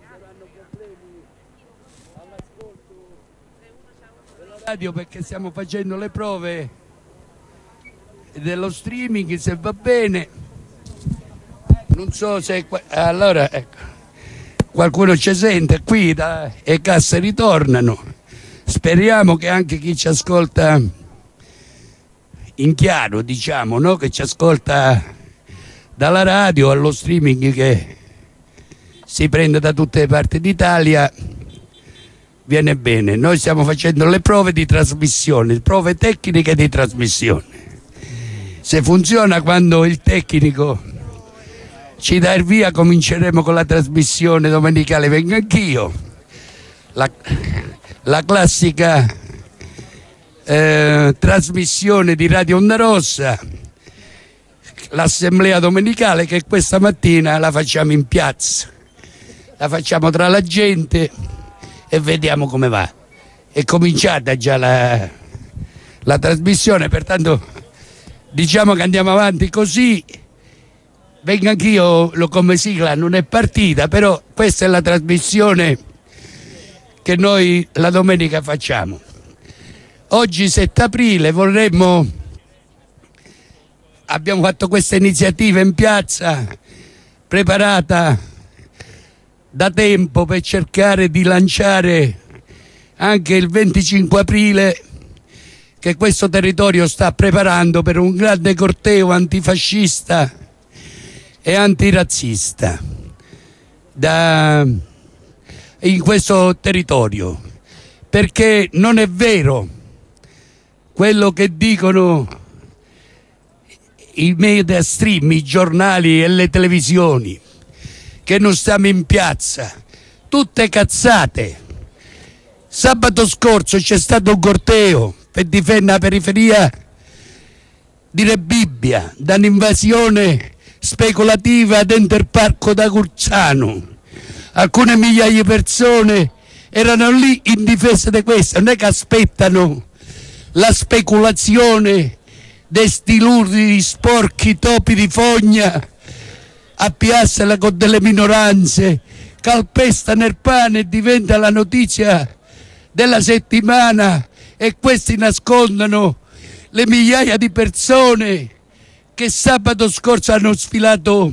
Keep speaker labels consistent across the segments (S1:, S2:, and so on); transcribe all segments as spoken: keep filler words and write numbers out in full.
S1: radio perché stiamo facendo le prove dello streaming, se va bene. Non so se allora ecco, qualcuno ci sente qui da, e casse ritornano. Speriamo che anche chi ci ascolta in chiaro, diciamo, no? Che ci ascolta dalla radio allo streaming che si prende da tutte le parti d'Italia, viene bene. Noi stiamo facendo le prove di trasmissione, prove tecniche di trasmissione. Se funziona, quando il tecnico ci dà il via, cominceremo con la trasmissione domenicale Vengo Anch'io, la, la classica eh, trasmissione di Radio Onda Rossa, l'assemblea domenicale che questa mattina la facciamo in piazza, la facciamo tra la gente e vediamo come va. È cominciata già la, la trasmissione, pertanto diciamo che andiamo avanti così. Vengo Anch'io, lo come sigla non è partita, però questa è la trasmissione che noi la domenica facciamo. Oggi sette aprile vorremmo, abbiamo fatto questa iniziativa in piazza preparata da tempo per cercare di lanciare anche il venticinque aprile che questo territorio sta preparando per un grande corteo antifascista e antirazzista da, in questo territorio, perché non è vero quello che dicono i media stream, i giornali e le televisioni, che non stiamo in piazza, tutte cazzate. Sabato scorso c'è stato un corteo per difendere la periferia di Rebibbia da un'invasione speculativa dentro il parco da Curzano. Alcune migliaia di persone erano lì in difesa di questo, non è che aspettano la speculazione dei stilurdi sporchi topi di fogna a piazzala con delle minoranze, calpestano il pane e diventa la notizia della settimana, e questi nascondono le migliaia di persone che sabato scorso hanno sfilato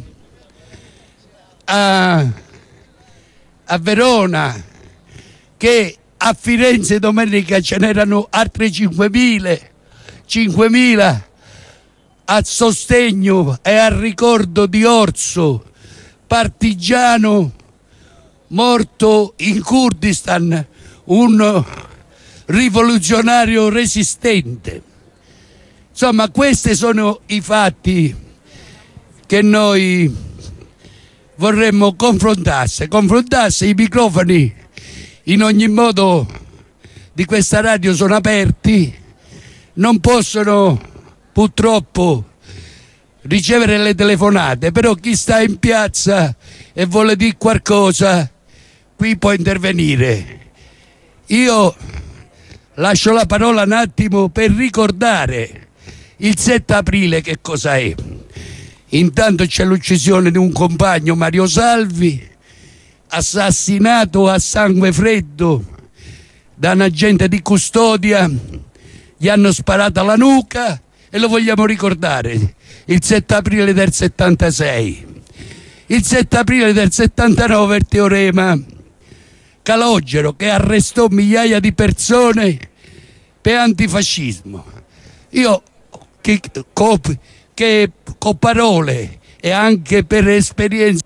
S1: a, a Verona, che a Firenze domenica ce n'erano altre cinquemila, cinquemila a sostegno e al ricordo di Orso, partigiano morto in Kurdistan, un rivoluzionario resistente. Insomma, questi sono i fatti che noi vorremmo confrontarsi. Confrontarsi, i microfoni in ogni modo di questa radio sono aperti, non possono purtroppo ricevere le telefonate, però chi sta in piazza e vuole dire qualcosa qui può intervenire. Io lascio la parola un attimo per ricordare il sette aprile che cosa è. Intanto c'è l'uccisione di un compagno, Mario Salvi, assassinato a sangue freddo da un agente di custodia, gli hanno sparato alla nuca e lo vogliamo ricordare, il sette aprile del settantasei. Il sette aprile del settantanove il teorema Calogero, che arrestò migliaia di persone per antifascismo. Io che, che con parole e anche per esperienza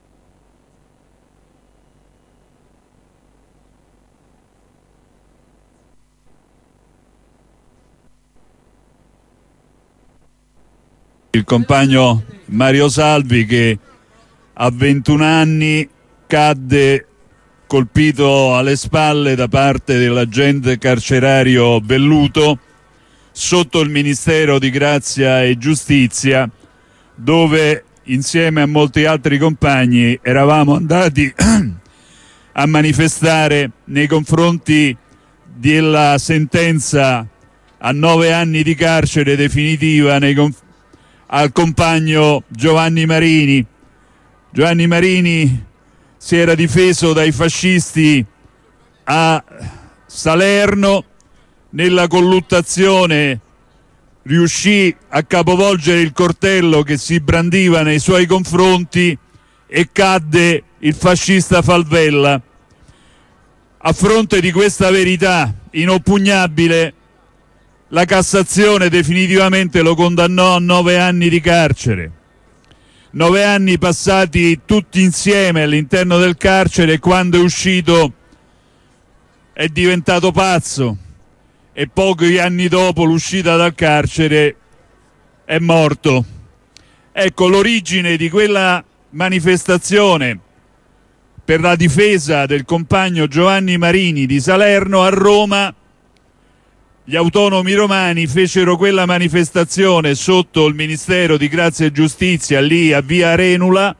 S2: il compagno Mario Salvi, che a ventuno anni cadde colpito alle spalle da parte dell'agente carcerario Velluto sotto il Ministero di Grazia e Giustizia, dove insieme a molti altri compagni eravamo andati a manifestare nei confronti della sentenza a nove anni di carcere definitiva nei confronti al compagno Giovanni Marini. Giovanni Marini si era difeso dai fascisti a Salerno. Nella colluttazione riuscì a capovolgere il coltello che si brandiva nei suoi confronti e cadde il fascista Falvella. A fronte di questa verità inoppugnabile, la Cassazione definitivamente lo condannò a nove anni di carcere. Nove anni passati tutti insieme all'interno del carcere, e quando è uscito è diventato pazzo e pochi anni dopo l'uscita dal carcere è morto. Ecco, l'origine di quella manifestazione per la difesa del compagno Giovanni Marini di Salerno. A Roma gli autonomi romani fecero quella manifestazione sotto il Ministero di Grazia e Giustizia, lì a via Arenula.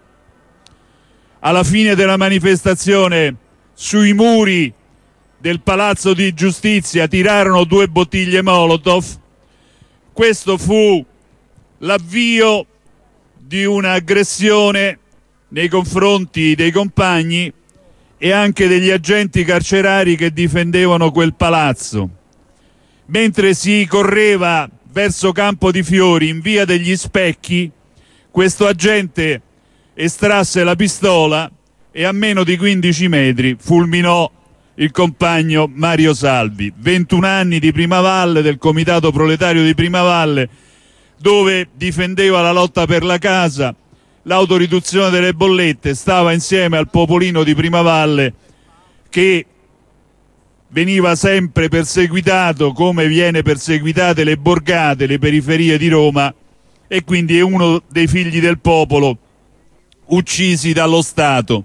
S2: Alla fine della manifestazione, sui muri del Palazzo di Giustizia tirarono due bottiglie Molotov. Questo fu l'avvio di un'aggressione nei confronti dei compagni e anche degli agenti carcerari che difendevano quel palazzo. Mentre si correva verso Campo di Fiori in via degli Specchi, questo agente estrasse la pistola e a meno di quindici metri fulminò il compagno Mario Salvi. ventuno anni di Primavalle, del Comitato Proletario di Primavalle, dove difendeva la lotta per la casa, l'autoriduzione delle bollette, stava insieme al popolino di Primavalle che veniva sempre perseguitato come viene perseguitate le borgate, le periferie di Roma, e quindi è uno dei figli del popolo uccisi dallo Stato.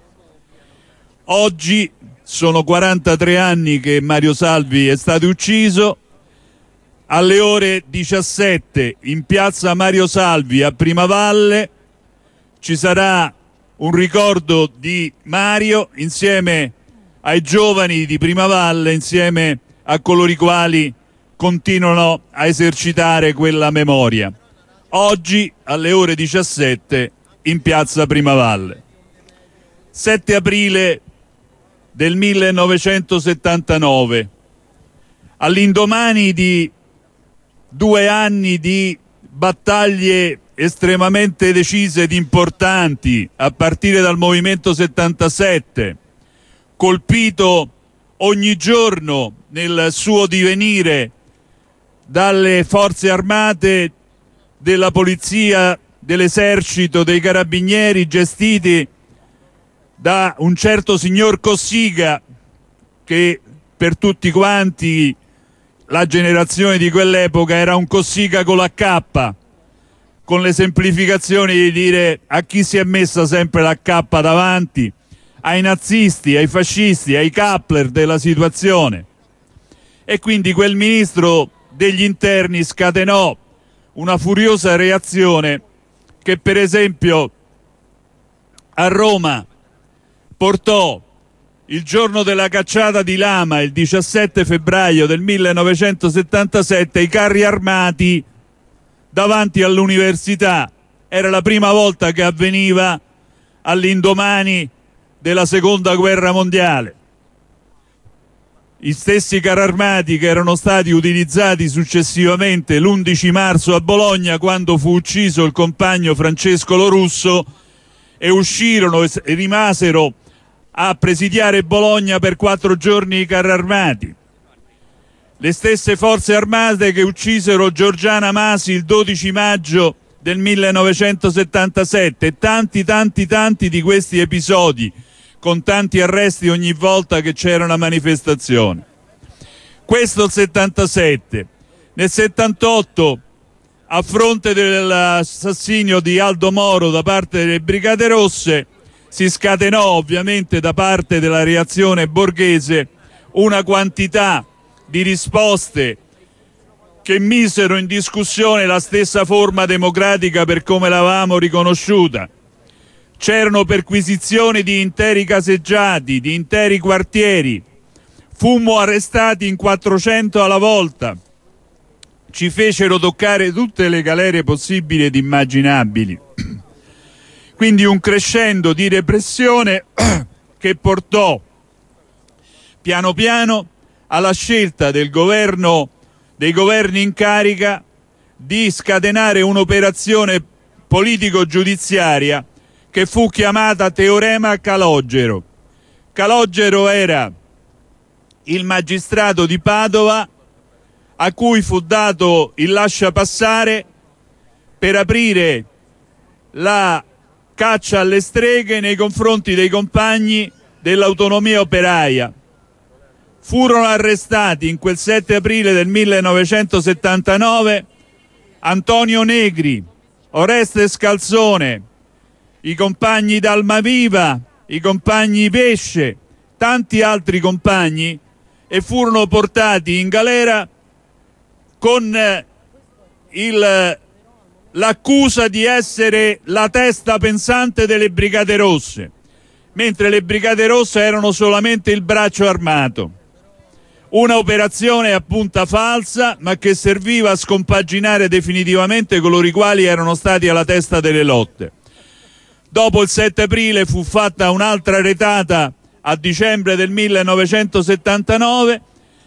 S2: Oggi sono quarantatré anni che Mario Salvi è stato ucciso. Alle ore diciassette in piazza Mario Salvi a Primavalle ci sarà un ricordo di Mario insieme ai giovani di Primavalle, insieme a coloro i quali continuano a esercitare quella memoria. Oggi alle ore diciassette in piazza Primavalle. sette aprile del millenovecentosettantanove, all'indomani di due anni di battaglie estremamente decise ed importanti, a partire dal Movimento settantasette, colpito ogni giorno nel suo divenire dalle forze armate, della polizia, dell'esercito, dei carabinieri, gestiti da un certo signor Cossiga, che per tutti quanti la generazione di quell'epoca era un Cossiga con la K, con le semplificazioni di dire a chi si è messa sempre la K davanti, ai nazisti, ai fascisti, ai Kappler della situazione. E quindi quel ministro degli interni scatenò una furiosa reazione che per esempio a Roma portò il giorno della cacciata di Lama, il diciassette febbraio del millenovecentosettantasette, i carri armati davanti all'università. Era la prima volta che avveniva all'indomani della seconda guerra mondiale. Gli stessi carri armati che erano stati utilizzati successivamente l'undici marzo a Bologna, quando fu ucciso il compagno Francesco Lorusso, e uscirono e rimasero a presidiare Bologna per quattro giorni i carri armati. Le stesse forze armate che uccisero Giorgiana Masi il dodici maggio del millenovecentosettantasette, e tanti tanti tanti di questi episodi, con tanti arresti ogni volta che c'era una manifestazione. Questo il settantasette. Nel settantotto, a fronte dell'assassinio di Aldo Moro da parte delle Brigate Rosse, si scatenò ovviamente da parte della reazione borghese una quantità di risposte che misero in discussione la stessa forma democratica per come l'avevamo riconosciuta. C'erano perquisizioni di interi caseggiati, di interi quartieri, fummo arrestati in quattrocento alla volta, ci fecero toccare tutte le galere possibili ed immaginabili. Quindi un crescendo di repressione che portò piano piano alla scelta del governo, dei governi in carica di scatenare un'operazione politico-giudiziaria che fu chiamata Teorema Calogero. Calogero era il magistrato di Padova a cui fu dato il lasciapassare per aprire la caccia alle streghe nei confronti dei compagni dell'Autonomia Operaia. Furono arrestati in quel sette aprile del millenovecentosettantanove Antonio Negri, Oreste Scalzone, i compagni d'Almaviva, i compagni Pesce, tanti altri compagni, e furono portati in galera con il, l'accusa di essere la testa pensante delle Brigate Rosse, mentre le Brigate Rosse erano solamente il braccio armato. Una operazione a punta falsa, ma che serviva a scompaginare definitivamente coloro i quali erano stati alla testa delle lotte. Dopo il sette aprile fu fatta un'altra retata a dicembre del millenovecentosettantanove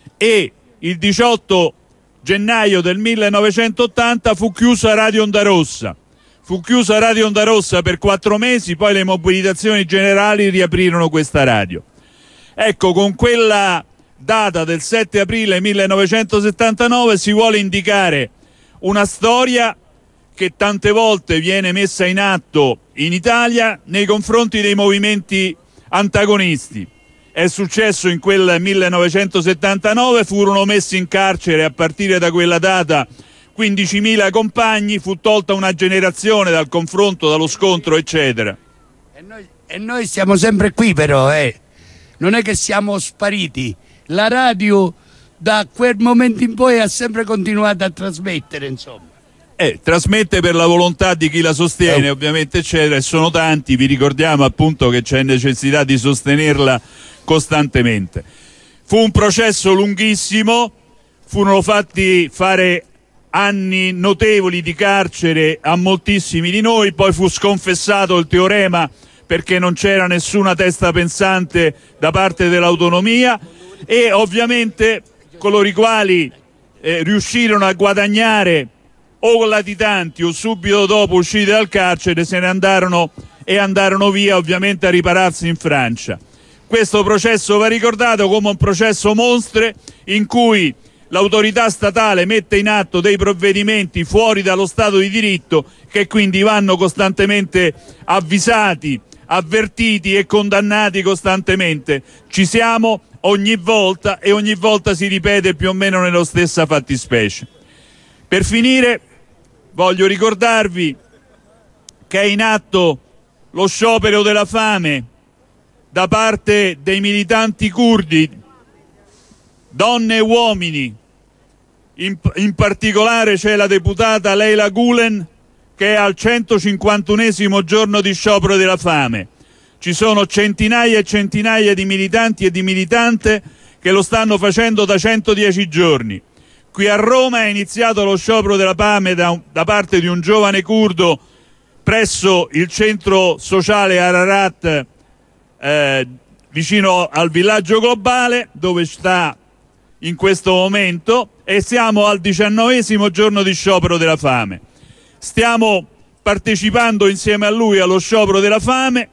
S2: e il diciotto gennaio del millenovecentottanta fu chiusa Radio Onda Rossa. Fu chiusa Radio Onda Rossa per quattro mesi, poi le mobilitazioni generali riaprirono questa radio. Ecco, con quella data del sette aprile millenovecentosettantanove si vuole indicare una storia che tante volte viene messa in atto in Italia nei confronti dei movimenti antagonisti. È successo in quel millenovecentosettantanove, furono messi in carcere a partire da quella data quindicimila compagni, fu tolta una generazione dal confronto, dallo scontro, eccetera.
S1: E noi, e noi siamo sempre qui però, eh. Non è che siamo spariti. La radio da quel momento in poi ha sempre continuato a trasmettere, insomma.
S2: Eh, trasmette per la volontà di chi la sostiene, eh. ovviamente, eccetera, e sono tanti, vi ricordiamo appunto che c'è necessità di sostenerla costantemente. Fu un processo lunghissimo, furono fatti fare anni notevoli di carcere a moltissimi di noi, poi fu sconfessato il teorema perché non c'era nessuna testa pensante da parte dell'Autonomia, e ovviamente coloro i quali eh, riuscirono a guadagnare o latitanti o subito dopo usciti dal carcere se ne andarono e andarono via, ovviamente a ripararsi in Francia. Questo processo va ricordato come un processo monstre in cui l'autorità statale mette in atto dei provvedimenti fuori dallo Stato di diritto che quindi vanno costantemente avvisati, avvertiti e condannati costantemente. Ci siamo ogni volta e ogni volta si ripete più o meno nello stessa fattispecie. Per finire voglio ricordarvi che è in atto lo sciopero della fame da parte dei militanti curdi, donne e uomini. In, in particolare c'è la deputata Leyla Gulen che è al centocinquantunesimo giorno di sciopero della fame. Ci sono centinaia e centinaia di militanti e di militante che lo stanno facendo da centodieci giorni. Qui a Roma è iniziato lo sciopero della fame da, un, da parte di un giovane curdo presso il centro sociale Ararat, eh, vicino al villaggio globale, dove sta in questo momento, e siamo al diciannovesimo giorno di sciopero della fame. Stiamo partecipando insieme a lui allo sciopero della fame,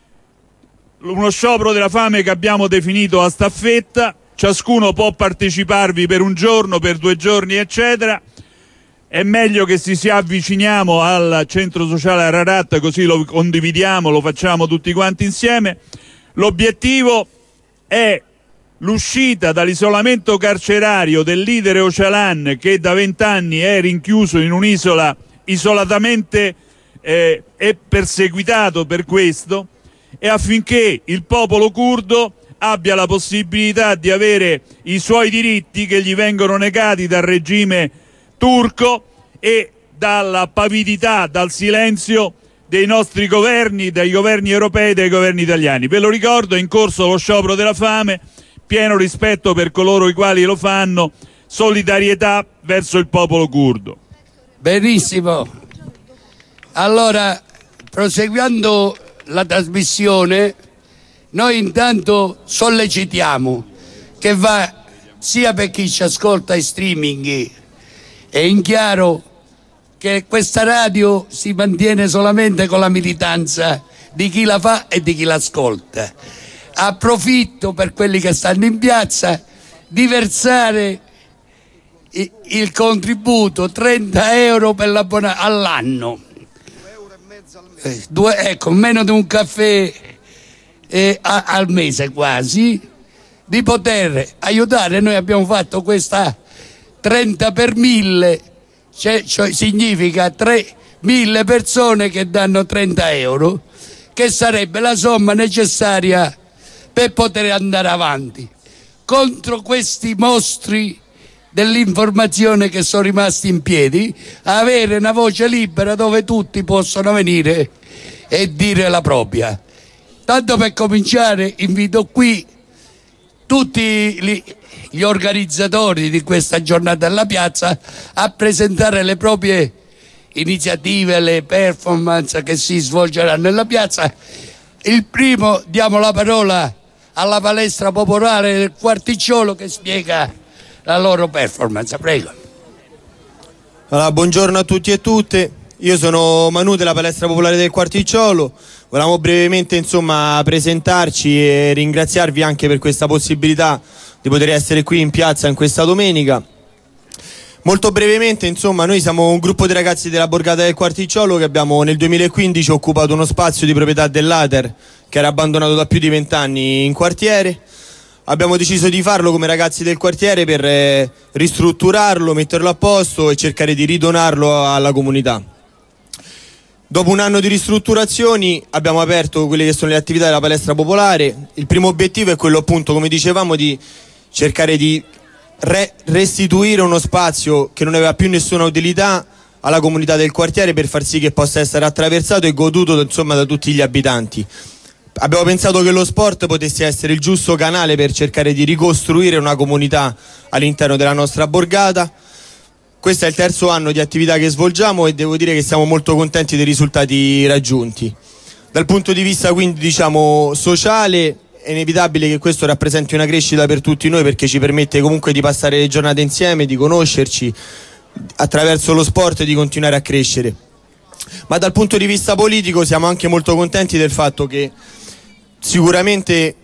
S2: uno sciopero della fame che abbiamo definito a staffetta. Ciascuno può parteciparvi per un giorno, per due giorni, eccetera. È meglio che si sia avviciniamo al centro sociale Ararat, così lo condividiamo, lo facciamo tutti quanti insieme. L'obiettivo è l'uscita dall'isolamento carcerario del leader Öcalan, che da vent'anni è rinchiuso in un'isola isolatamente eh, è perseguitato per questo, e affinché il popolo curdo abbia la possibilità di avere i suoi diritti che gli vengono negati dal regime turco e dalla pavidità, dal silenzio dei nostri governi, dai governi europei e dai governi italiani. Ve lo ricordo, è in corso lo sciopero della fame, pieno rispetto per coloro i quali lo fanno, solidarietà verso il popolo curdo.
S1: Benissimo. Allora, proseguendo la trasmissione, Noi intanto sollecitiamo che va sia per chi ci ascolta in streaming e in chiaro che questa radio si mantiene solamente con la militanza di chi la fa e di chi l'ascolta. Approfitto per quelli che stanno in piazza di versare il contributo trenta euro per l'abbonamento all'anno, eh, due, ecco, meno di un caffè eh, a, al mese quasi, di poter aiutare. Noi abbiamo fatto questa trenta per mille, cioè, cioè significa mille persone che danno trenta euro, che sarebbe la somma necessaria per poter andare avanti contro questi mostri dell'informazione che sono rimasti in piedi, avere una voce libera dove tutti possono venire e dire la propria. Tanto per cominciare invito qui tutti gli, gli organizzatori di questa giornata alla piazza a presentare le proprie iniziative, le performance che si svolgeranno nella piazza. Il primo, diamo la parola alla palestra popolare del Quarticciolo che spiega la loro performance, prego.
S3: Allora, buongiorno a tutti e tutte, io sono Manu della palestra popolare del Quarticciolo. Volevamo brevemente insomma presentarci e ringraziarvi anche per questa possibilità di poter essere qui in piazza in questa domenica. Molto brevemente, insomma, noi siamo un gruppo di ragazzi della borgata del Quarticciolo che abbiamo nel duemilaquindici occupato uno spazio di proprietà dell'A T E R che era abbandonato da più di vent'anni in quartiere. Abbiamo deciso di farlo come ragazzi del quartiere per eh, ristrutturarlo, metterlo a posto e cercare di ridonarlo alla comunità. Dopo un anno di ristrutturazioni abbiamo aperto quelle che sono le attività della palestra popolare. Il primo obiettivo è quello, appunto, come dicevamo, di cercare di re restituire uno spazio che non aveva più nessuna utilità alla comunità del quartiere per far sì che possa essere attraversato e goduto, insomma, da tutti gli abitanti. Abbiamo pensato che lo sport potesse essere il giusto canale per cercare di ricostruire una comunità all'interno della nostra borgata. Questo è il terzo anno di attività che svolgiamo e devo dire che siamo molto contenti dei risultati raggiunti. Dal punto di vista quindi diciamo sociale è inevitabile che questo rappresenti una crescita per tutti noi, perché ci permette comunque di passare le giornate insieme, di conoscerci attraverso lo sport e di continuare a crescere. Ma dal punto di vista politico siamo anche molto contenti del fatto che sicuramente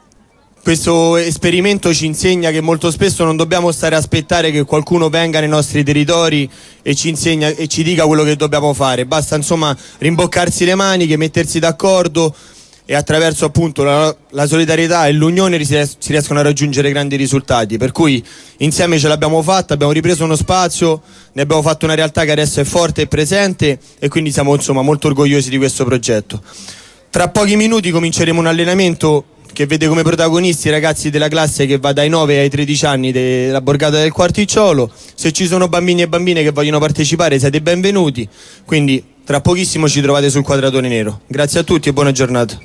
S3: questo esperimento ci insegna che molto spesso non dobbiamo stare a aspettare che qualcuno venga nei nostri territori e ci insegna e ci dica quello che dobbiamo fare. Basta insomma rimboccarsi le maniche, mettersi d'accordo e attraverso appunto la, la solidarietà e l'unione si, ries si riescono a raggiungere grandi risultati. Per cui insieme ce l'abbiamo fatta, abbiamo ripreso uno spazio, ne abbiamo fatto una realtà che adesso è forte e presente e quindi siamo insomma molto orgogliosi di questo progetto. Tra pochi minuti cominceremo un allenamento che vede come protagonisti i ragazzi della classe che va dai nove ai tredici anni della borgata del Quarticciolo. Se ci sono bambini e bambine che vogliono partecipare siete benvenuti, quindi tra pochissimo ci trovate sul quadratone nero. Grazie a tutti e buona giornata.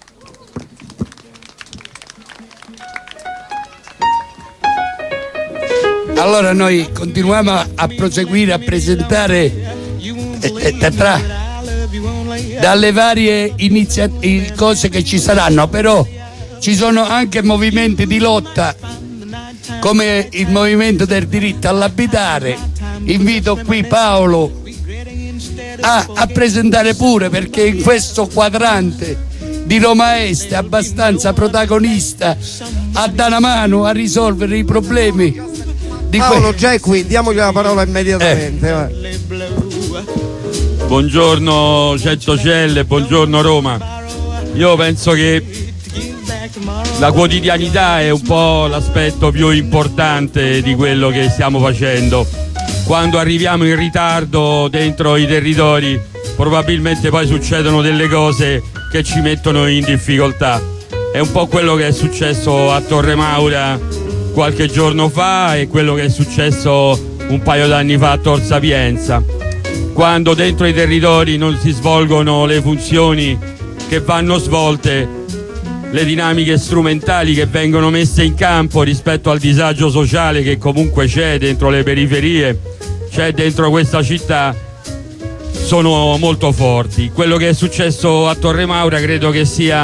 S1: Allora noi continuiamo a, a proseguire a presentare eh, eh, tra dalle varie iniziative cose che ci saranno, però ci sono anche movimenti di lotta come il movimento del diritto all'abitare. Invito qui Paolo a, a presentare pure, perché in questo quadrante di Roma Est è abbastanza protagonista, a dare una mano a risolvere i problemi di
S4: Paolo già è qui, diamogli la parola immediatamente. Eh.
S5: Buongiorno Centocelle, buongiorno Roma. Io penso che la quotidianità è un po' l'aspetto più importante di quello che stiamo facendo. Quando arriviamo in ritardo dentro i territori probabilmente poi succedono delle cose che ci mettono in difficoltà. È un po' quello che è successo a Torre Maura qualche giorno fa e quello che è successo un paio d'anni fa a Tor Sapienza. Quando dentro i territori non si svolgono le funzioni che vanno svolte, le dinamiche strumentali che vengono messe in campo rispetto al disagio sociale che comunque c'è dentro le periferie, c'è dentro questa città, sono molto forti. Quello che è successo a Torre Maura credo che sia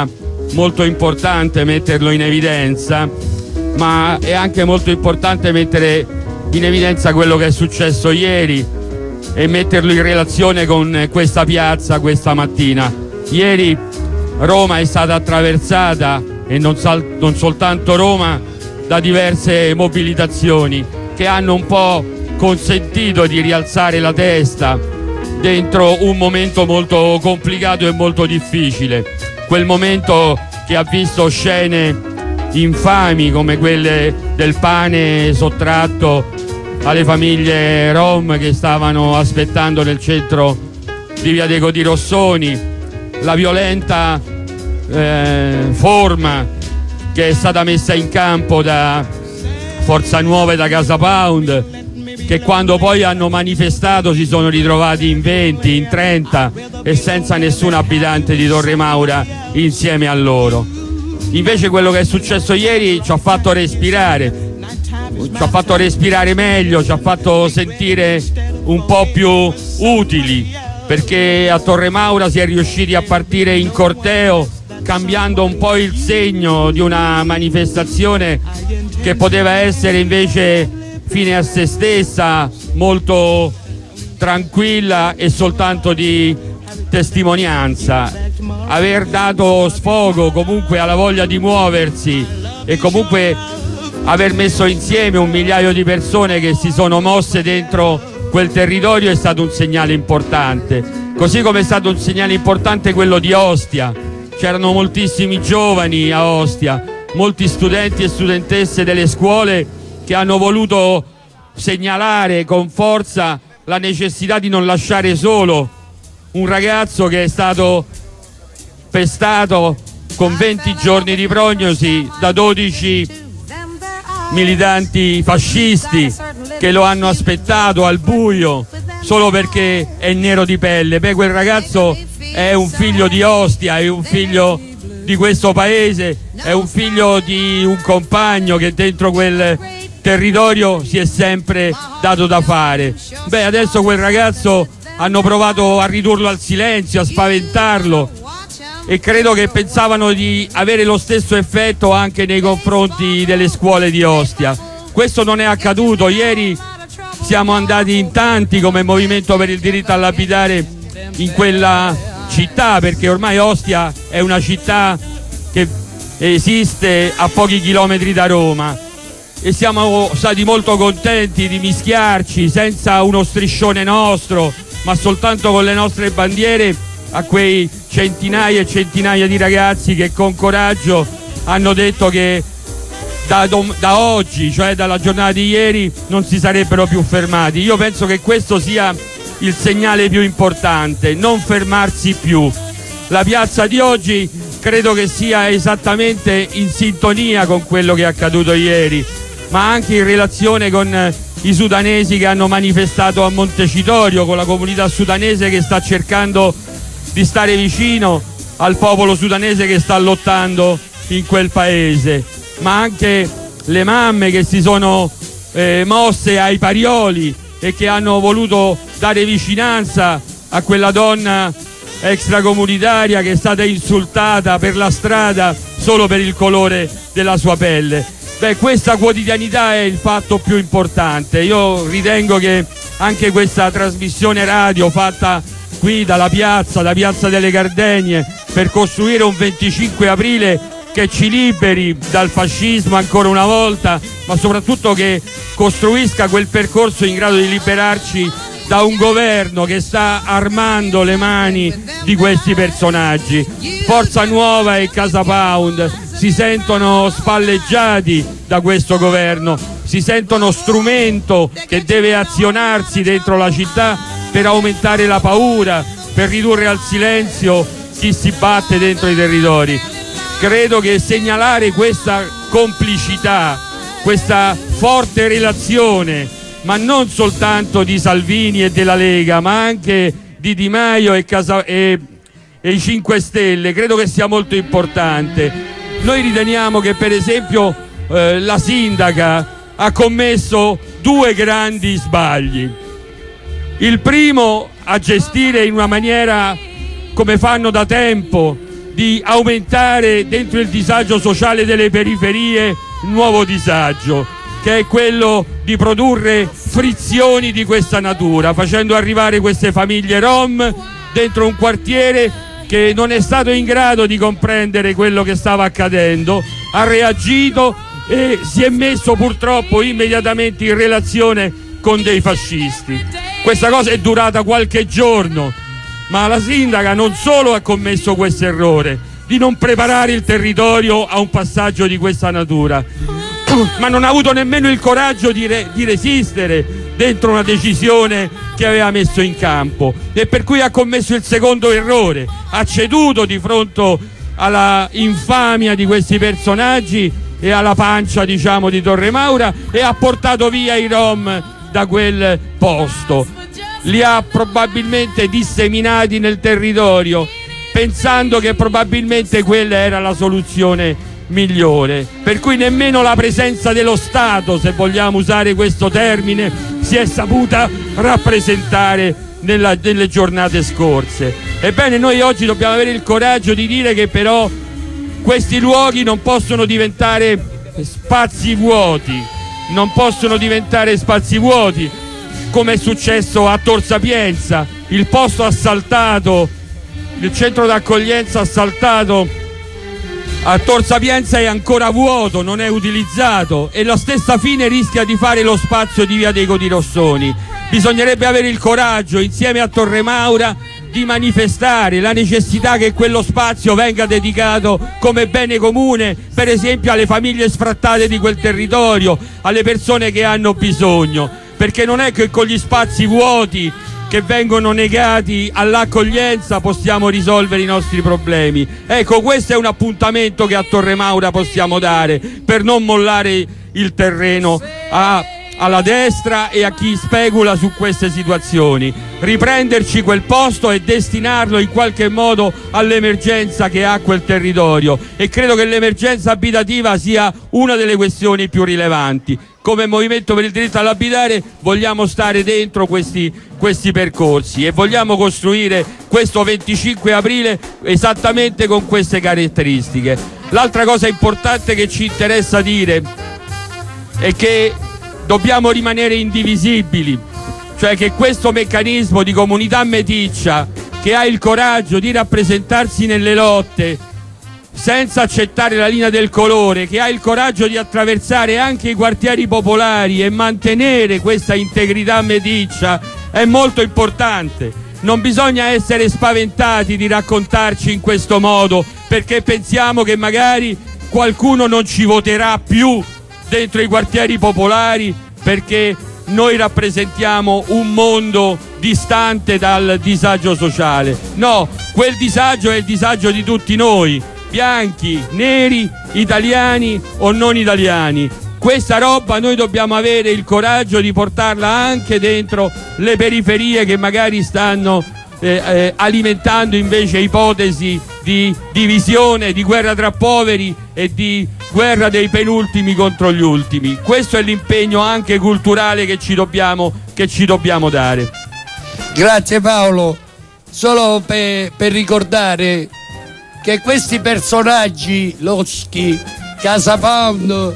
S5: molto importante metterlo in evidenza, ma è anche molto importante mettere in evidenza quello che è successo ieri e metterlo in relazione con questa piazza questa mattina. Ieri Roma è stata attraversata, e non, sal- non soltanto Roma, da diverse mobilitazioni che hanno un po' consentito di rialzare la testa dentro un momento molto complicato e molto difficile, quel momento che ha visto scene infami come quelle del pane sottratto alle famiglie rom che stavano aspettando nel centro di Via dei Coti Rossoni, la violenta eh, forma che è stata messa in campo da Forza Nuova e da Casa Pound, che quando poi hanno manifestato si sono ritrovati in venti, in trenta e senza nessun abitante di Torre Maura insieme a loro. Invece quello che è successo ieri ci ha fatto respirare, ci ha fatto respirare meglio, ci ha fatto sentire un po' più utili, perché a Torre Maura si è riusciti a partire in corteo, cambiando un po' il segno di una manifestazione che poteva essere invece fine a se stessa, molto tranquilla e soltanto di testimonianza. Aver dato sfogo comunque alla voglia di muoversi e comunque aver messo insieme un migliaio di persone che si sono mosse dentro quel territorio è stato un segnale importante, così come è stato un segnale importante quello di Ostia. C'erano moltissimi giovani a Ostia, molti studenti e studentesse delle scuole che hanno voluto segnalare con forza la necessità di non lasciare solo un ragazzo che è stato pestato con venti giorni di prognosi da dodici militanti fascisti che lo hanno aspettato al buio solo perché è nero di pelle. Beh, quel ragazzo è un figlio di Ostia, è un figlio di questo paese, è un figlio di un compagno che dentro quel territorio si è sempre dato da fare. Beh, adesso quel ragazzo hanno provato a ridurlo al silenzio, a spaventarlo, e credo che pensavano di avere lo stesso effetto anche nei confronti delle scuole di Ostia. Questo non è accaduto. Ieri siamo andati in tanti come Movimento per il diritto all'abitare in quella città, perché ormai Ostia è una città che esiste a pochi chilometri da Roma, e siamo stati molto contenti di mischiarci senza uno striscione nostro, ma soltanto con le nostre bandiere, a quei centinaia e centinaia di ragazzi che con coraggio hanno detto che da, da oggi, cioè dalla giornata di ieri, non si sarebbero più fermati. Io penso che questo sia il segnale più importante, non fermarsi più. La piazza di oggi credo che sia esattamente in sintonia con quello che è accaduto ieri, ma anche in relazione con i sudanesi che hanno manifestato a Montecitorio, con la comunità sudanese che sta cercando di stare vicino al popolo sudanese che sta lottando in quel paese, ma anche le mamme che si sono eh, mosse ai Parioli e che hanno voluto dare vicinanza a quella donna extracomunitaria che è stata insultata per la strada solo per il colore della sua pelle. Beh, questa quotidianità è il fatto più importante. Io ritengo che anche questa trasmissione radio fatta qui dalla piazza, da Piazza delle Gardenie, per costruire un venticinque aprile che ci liberi dal fascismo ancora una volta, ma soprattutto che costruisca quel percorso in grado di liberarci da un governo che sta armando le mani di questi personaggi. Forza Nuova e Casa Pound si sentono spalleggiati da questo governo, si sentono strumento che deve azionarsi dentro la città per aumentare la paura, per ridurre al silenzio chi si batte dentro i territori. Credo che segnalare questa complicità, questa forte relazione, ma non soltanto di Salvini e della Lega, ma anche di Di Maio e, Casa, e, e i cinque Stelle, credo che sia molto importante. Noi riteniamo che per esempio eh, la sindaca ha commesso due grandi sbagli. Il primo, a gestire in una maniera come fanno da tempo di aumentare dentro il disagio sociale delle periferie il nuovo disagio, che è quello di produrre frizioni di questa natura, facendo arrivare queste famiglie rom dentro un quartiere che non è stato in grado di comprendere quello che stava accadendo, ha reagito e si è messo purtroppo immediatamente in relazione con dei fascisti. Questa cosa è durata qualche giorno, ma la sindaca non solo ha commesso questo errore di non preparare il territorio a un passaggio di questa natura, ma non ha avuto nemmeno il coraggio di, re, di resistere dentro una decisione che aveva messo in campo, e per cui ha commesso il secondo errore, ha ceduto di fronte alla infamia di questi personaggi e alla pancia, diciamo, di Torre Maura, e ha portato via i rom da quel posto, li ha probabilmente disseminati nel territorio pensando che probabilmente quella era la soluzione migliore, per cui nemmeno la presenza dello Stato, se vogliamo usare questo termine, si è saputa rappresentare nella, nelle giornate scorse. Ebbene, noi oggi dobbiamo avere il coraggio di dire che però questi luoghi non possono diventare spazi vuoti, non possono diventare spazi vuoti come è successo a Tor Sapienza, il posto assaltato, il centro d'accoglienza assaltato a Tor Sapienza è ancora vuoto, non è utilizzato, e la stessa fine rischia di fare lo spazio di via dei Codirossoni. Bisognerebbe avere il coraggio, insieme a Torre Maura, di manifestare la necessità che quello spazio venga dedicato come bene comune, per esempio alle famiglie sfrattate di quel territorio, alle persone che hanno bisogno, perché non è che con gli spazi vuoti che vengono negati all'accoglienza possiamo risolvere i nostri problemi. Ecco, questo è un appuntamento che a Torre Maura possiamo dare per non mollare il terreno a, alla destra e a chi specula su queste situazioni, riprenderci quel posto e destinarlo in qualche modo all'emergenza che ha quel territorio, e credo che l'emergenza abitativa sia una delle questioni più rilevanti. Come Movimento per il Diritto all'Abitare vogliamo stare dentro questi, questi percorsi e vogliamo costruire questo venticinque aprile esattamente con queste caratteristiche. L'altra cosa importante che ci interessa dire è che dobbiamo rimanere indivisibili, cioè che questo meccanismo di comunità meticcia, che ha il coraggio di rappresentarsi nelle lotte senza accettare la linea del colore, che ha il coraggio di attraversare anche i quartieri popolari e mantenere questa integrità meticcia, è molto importante. Non bisogna essere spaventati di raccontarci in questo modo, perché pensiamo che magari qualcuno non ci voterà più dentro i quartieri popolari perché noi rappresentiamo un mondo distante dal disagio sociale. No, quel disagio è il disagio di tutti noi, bianchi, neri, italiani o non italiani. Questa roba noi dobbiamo avere il coraggio di portarla anche dentro le periferie che magari stanno eh, eh, alimentando invece ipotesi di divisione, di guerra tra poveri e di guerra dei penultimi contro gli ultimi. Questo è l'impegno anche culturale che ci dobbiamo, che ci dobbiamo dare.
S1: Grazie Paolo, solo per, per ricordare che questi personaggi, Loschi, Casapound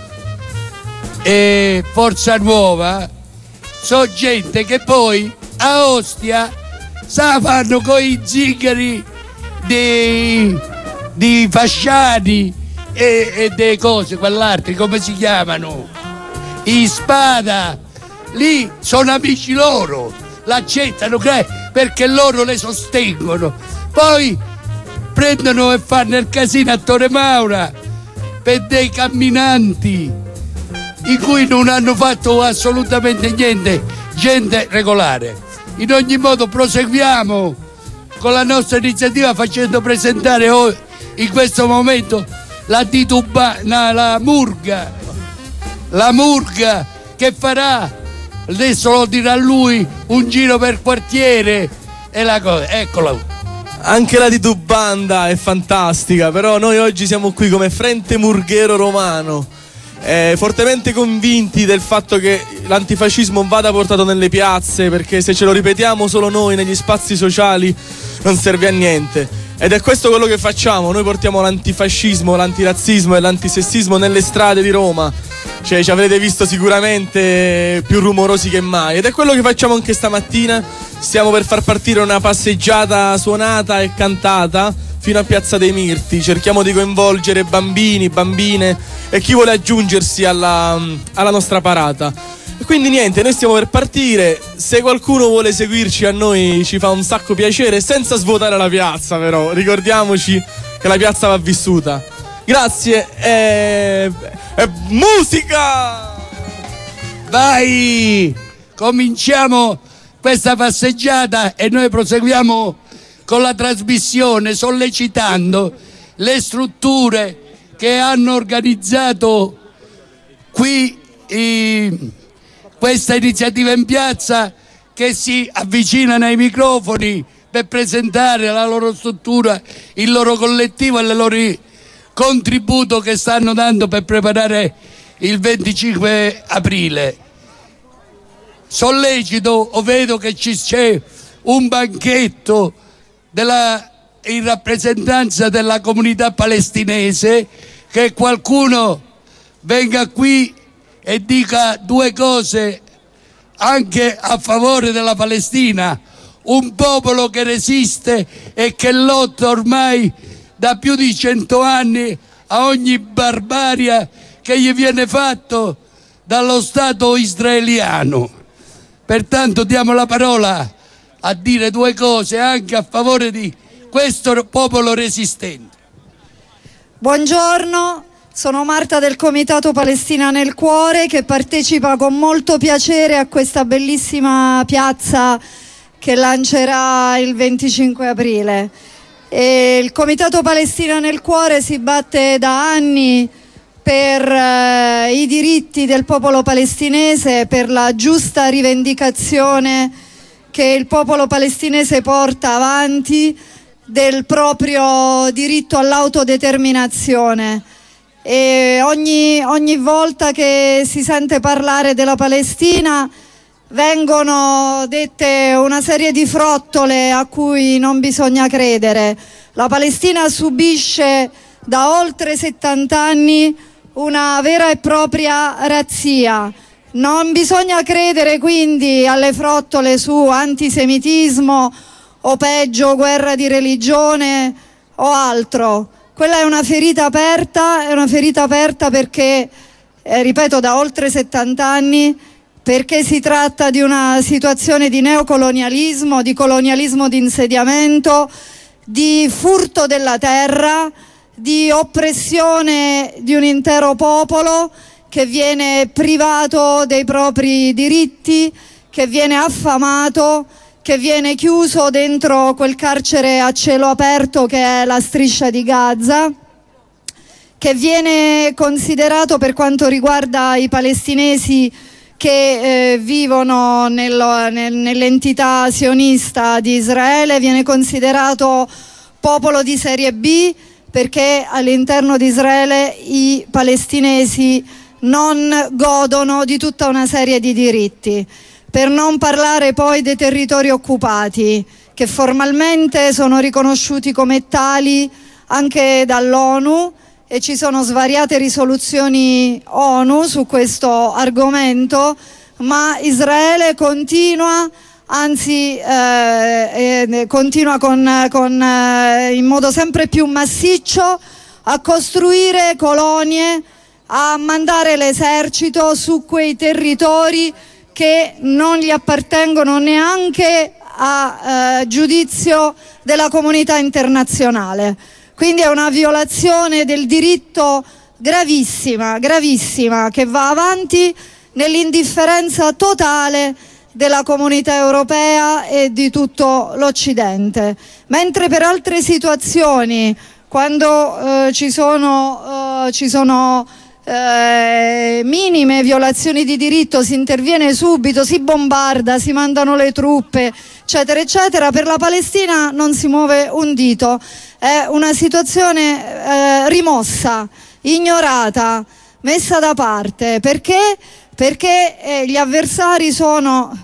S1: e Forza Nuova, sono gente che poi a Ostia sa fanno con i zingari di, di Fasciani e, e delle cose, quell'altri come si chiamano? I Spada, lì sono amici loro, l'accettano perché loro le sostengono, poi prendono e fanno il casino a Torre Maura per dei camminanti in cui non hanno fatto assolutamente niente, gente regolare. In ogni modo proseguiamo con la nostra iniziativa facendo presentare in questo momento la tituba, la, la murga, la murga che farà, adesso lo dirà lui, un giro per quartiere e la cosa, eccola.
S6: Anche la titubanda è fantastica, però noi oggi siamo qui come Frente Murghero Romano, eh, fortemente convinti del fatto che l'antifascismo vada portato nelle piazze, perché se ce lo ripetiamo solo noi negli spazi sociali non serve a niente. Ed è questo quello che facciamo, noi portiamo l'antifascismo, l'antirazzismo e l'antisessismo nelle strade di Roma. Cioè, ci avrete visto sicuramente più rumorosi che mai. Ed è quello che facciamo anche stamattina. Stiamo per far partire una passeggiata suonata e cantata fino a Piazza dei Mirti. Cerchiamo di coinvolgere bambini, bambine e chi vuole aggiungersi alla, alla nostra parata. Quindi niente, noi stiamo per partire. Se qualcuno vuole seguirci, a noi ci fa un sacco piacere, senza svuotare la piazza, però ricordiamoci che la piazza va vissuta. Grazie e, e musica!
S1: Vai! Cominciamo questa passeggiata e noi proseguiamo con la trasmissione, sollecitando le strutture che hanno organizzato qui i questa iniziativa in piazza, che si avvicinano ai microfoni per presentare la loro struttura, il loro collettivo e il loro contributo che stanno dando per preparare il venticinque aprile. Sollecito, o vedo che ci c'è un banchetto della, in rappresentanza della comunità palestinese, che qualcuno venga qui e dica due cose anche a favore della Palestina, un popolo che resiste e che lotta ormai da più di cento anni a ogni barbarie che gli viene fatto dallo Stato israeliano. Pertanto diamo la parola a dire due cose anche a favore di questo popolo resistente.
S7: Buongiorno. Sono Marta del Comitato Palestina nel Cuore, che partecipa con molto piacere a questa bellissima piazza che lancerà il venticinque aprile. E il Comitato Palestina nel Cuore si batte da anni per eh, i diritti del popolo palestinese, per la giusta rivendicazione che il popolo palestinese porta avanti del proprio diritto all'autodeterminazione. E ogni, ogni volta che si sente parlare della Palestina vengono dette una serie di frottole a cui non bisogna credere. La Palestina subisce da oltre settanta anni una vera e propria razzia. Non bisogna credere quindi alle frottole su antisemitismo o peggio guerra di religione o altro. Quella è una ferita aperta, è una ferita aperta perché, eh, ripeto, da oltre settanta anni, perché si tratta di una situazione di neocolonialismo, di colonialismo di insediamento, di furto della terra, di oppressione di un intero popolo che viene privato dei propri diritti, che viene affamato, che viene chiuso dentro quel carcere a cielo aperto che è la striscia di Gaza, che viene considerato, per quanto riguarda i palestinesi che eh, vivono nel, nel, nell'entità sionista di Israele, viene considerato popolo di serie B, perché all'interno di Israele i palestinesi non godono di tutta una serie di diritti. Per non parlare poi dei territori occupati, che formalmente sono riconosciuti come tali anche dall'ONU, e ci sono svariate risoluzioni ONU su questo argomento, ma Israele continua, anzi eh, eh, continua con, con, eh, in modo sempre più massiccio a costruire colonie, a mandare l'esercito su quei territori che non gli appartengono neanche a eh, giudizio della comunità internazionale. Quindi è una violazione del diritto gravissima, gravissima, che va avanti nell'indifferenza totale della comunità europea e di tutto l'Occidente. Mentre per altre situazioni, quando eh, ci sono, eh, ci sono Eh, minime violazioni di diritto, si interviene subito, si bombarda, si mandano le truppe, eccetera eccetera. Per la Palestina non si muove un dito, è una situazione eh, rimossa, ignorata, messa da parte. Perché? Perché eh, gli avversari sono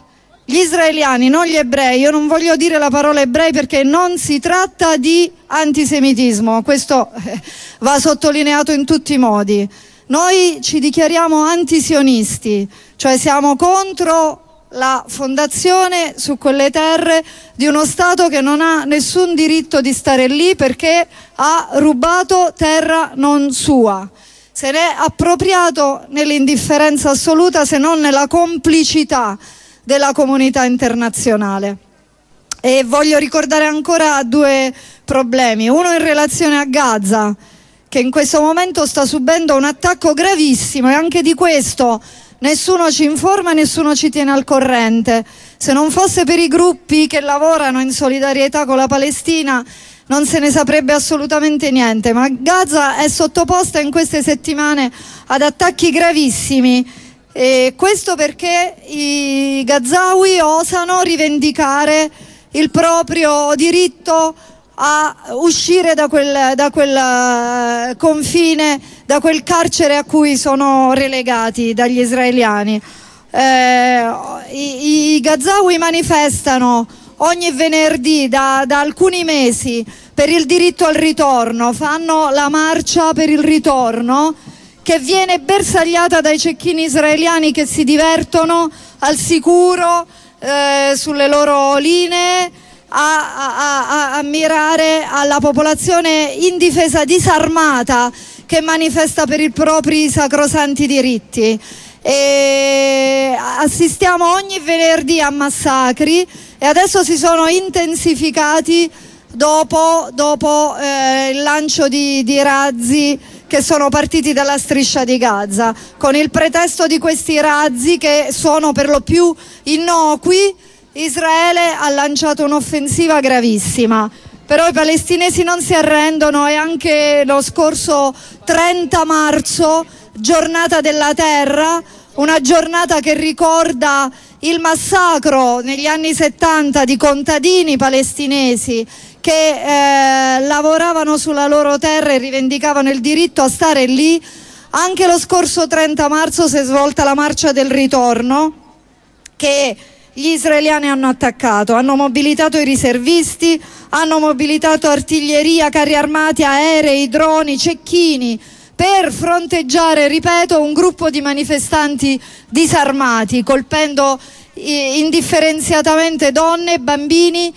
S7: gli israeliani, non gli ebrei, io non voglio dire la parola ebrei perché non si tratta di antisemitismo, questo eh, va sottolineato in tutti i modi. Noi ci dichiariamo antisionisti, cioè siamo contro la fondazione su quelle terre di uno Stato che non ha nessun diritto di stare lì perché ha rubato terra non sua, se ne è appropriato nell'indifferenza assoluta, se non nella complicità della comunità internazionale. E voglio ricordare ancora due problemi, uno in relazione a Gaza, che in questo momento sta subendo un attacco gravissimo, e anche di questo nessuno ci informa, nessuno ci tiene al corrente. Se non fosse per i gruppi che lavorano in solidarietà con la Palestina non se ne saprebbe assolutamente niente, ma Gaza è sottoposta in queste settimane ad attacchi gravissimi, e questo perché i Gazawi osano rivendicare il proprio diritto a uscire da quel, da quel confine, da quel carcere a cui sono relegati dagli israeliani. Eh, i, i Gazawi manifestano ogni venerdì da, da alcuni mesi per il diritto al ritorno, fanno la marcia per il ritorno che viene bersagliata dai cecchini israeliani che si divertono al sicuro eh, sulle loro linee A, a, a, a mirare alla popolazione indifesa, disarmata, che manifesta per i propri sacrosanti diritti. E assistiamo ogni venerdì a massacri, e adesso si sono intensificati dopo, dopo eh, il lancio di, di razzi che sono partiti dalla striscia di Gaza, con il pretesto di questi razzi, che sono per lo più innocui, Israele ha lanciato un'offensiva gravissima. Però i palestinesi non si arrendono, e anche lo scorso trenta marzo, giornata della terra, una giornata che ricorda il massacro negli anni settanta di contadini palestinesi che eh, lavoravano sulla loro terra e rivendicavano il diritto a stare lì. Anche lo scorso trenta marzo si è svolta la marcia del ritorno, che gli israeliani hanno attaccato, hanno mobilitato i riservisti, hanno mobilitato artiglieria, carri armati, aerei, droni, cecchini, per fronteggiare, ripeto, un gruppo di manifestanti disarmati, colpendo indifferenziatamente donne, bambini,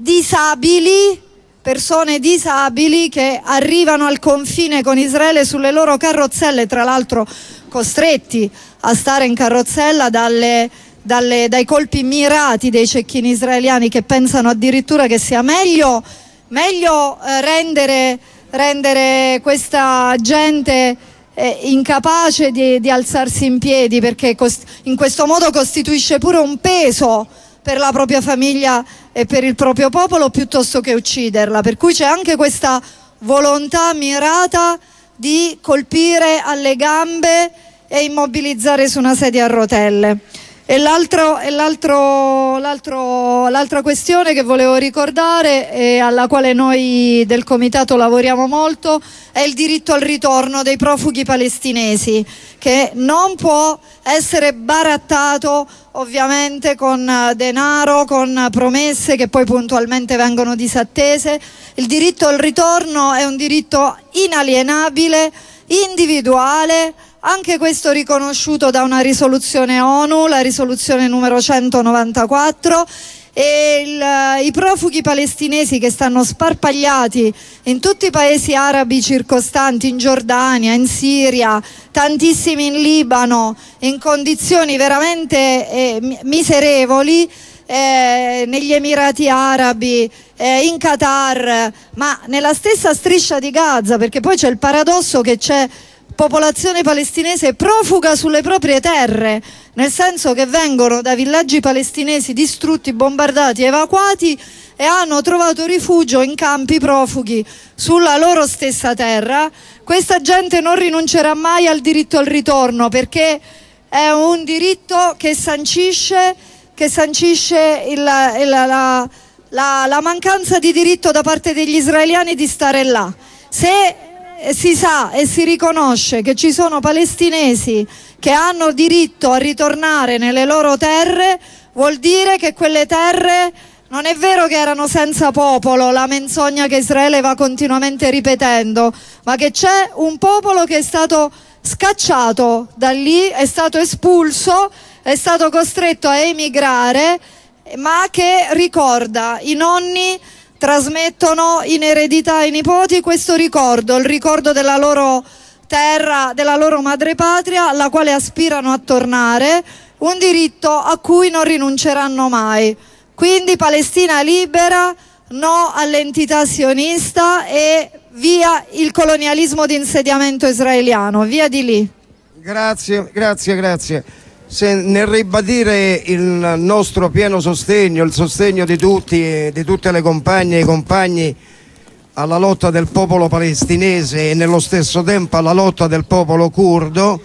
S7: disabili, persone disabili che arrivano al confine con Israele sulle loro carrozzelle, tra l'altro costretti a stare in carrozzella dalle Dalle, dai colpi mirati dei cecchini israeliani, che pensano addirittura che sia meglio, meglio eh, rendere, rendere questa gente eh, incapace di, di alzarsi in piedi, perché cost- in questo modo costituisce pure un peso per la propria famiglia e per il proprio popolo, piuttosto che ucciderla. Per cui c'è anche questa volontà mirata di colpire alle gambe e immobilizzare su una sedia a rotelle. E, l'altro, e l'altro, l'altro, l'altra questione che volevo ricordare, e alla quale noi del Comitato lavoriamo molto, è il diritto al ritorno dei profughi palestinesi, che non può essere barattato ovviamente con denaro, con promesse che poi puntualmente vengono disattese. Il diritto al ritorno è un diritto inalienabile, individuale, anche questo riconosciuto da una risoluzione ONU, la risoluzione numero centonovantaquattro, e il, i profughi palestinesi che stanno sparpagliati in tutti i paesi arabi circostanti, in Giordania, in Siria, tantissimi in Libano, in condizioni veramente eh, miserevoli, eh, negli Emirati Arabi, eh, in Qatar, ma nella stessa striscia di Gaza, perché poi c'è il paradosso che c'è popolazione palestinese profuga sulle proprie terre, nel senso che vengono da villaggi palestinesi distrutti, bombardati, evacuati, e hanno trovato rifugio in campi profughi sulla loro stessa terra. Questa gente non rinuncerà mai al diritto al ritorno, perché è un diritto che sancisce, che sancisce il, il, la, la, la mancanza di diritto da parte degli israeliani di stare là. Se si sa e si riconosce che ci sono palestinesi che hanno diritto a ritornare nelle loro terre, vuol dire che quelle terre non è vero che erano senza popolo, la menzogna che Israele va continuamente ripetendo, ma che c'è un popolo che è stato scacciato da lì, è stato espulso, è stato costretto a emigrare, ma che ricorda, i nonni trasmettono in eredità ai nipoti questo ricordo, il ricordo della loro terra, della loro madrepatria, alla quale aspirano a tornare, un diritto a cui non rinunceranno mai. Quindi Palestina libera, no all'entità sionista e via il colonialismo di insediamento israeliano, via di lì.
S4: Grazie, grazie, grazie. Se nel ribadire il nostro pieno sostegno, il sostegno di tutti, di tutte le compagne e i compagni alla lotta del popolo palestinese e nello stesso tempo alla lotta del popolo curdo,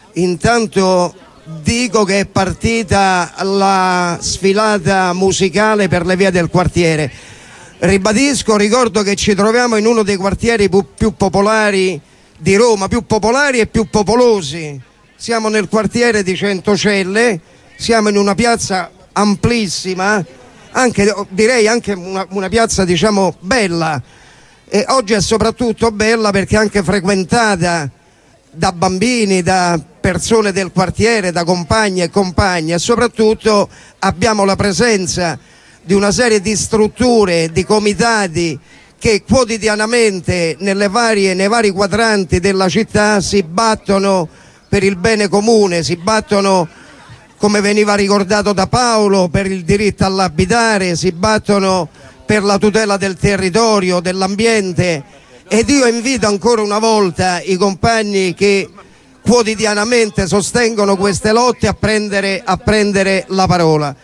S4: intanto dico che è partita la sfilata musicale per le vie del quartiere. Ribadisco, ricordo che ci troviamo in uno dei quartieri più, più popolari di Roma, più popolari e più popolosi. Siamo nel quartiere di Centocelle, siamo in una piazza amplissima, anche, direi anche una, una piazza diciamo bella, e oggi è soprattutto bella perché è anche frequentata da bambini, da persone del quartiere, da compagni e compagne, e soprattutto abbiamo la presenza di una serie di strutture, di comitati che quotidianamente nelle varie, nei vari quadranti della città si battono per il bene comune, si battono, come veniva ricordato da Paolo, per il diritto all'abitare, si battono per la tutela del territorio, dell'ambiente, ed io invito ancora una volta i compagni che quotidianamente sostengono queste lotte a prendere, a prendere la parola.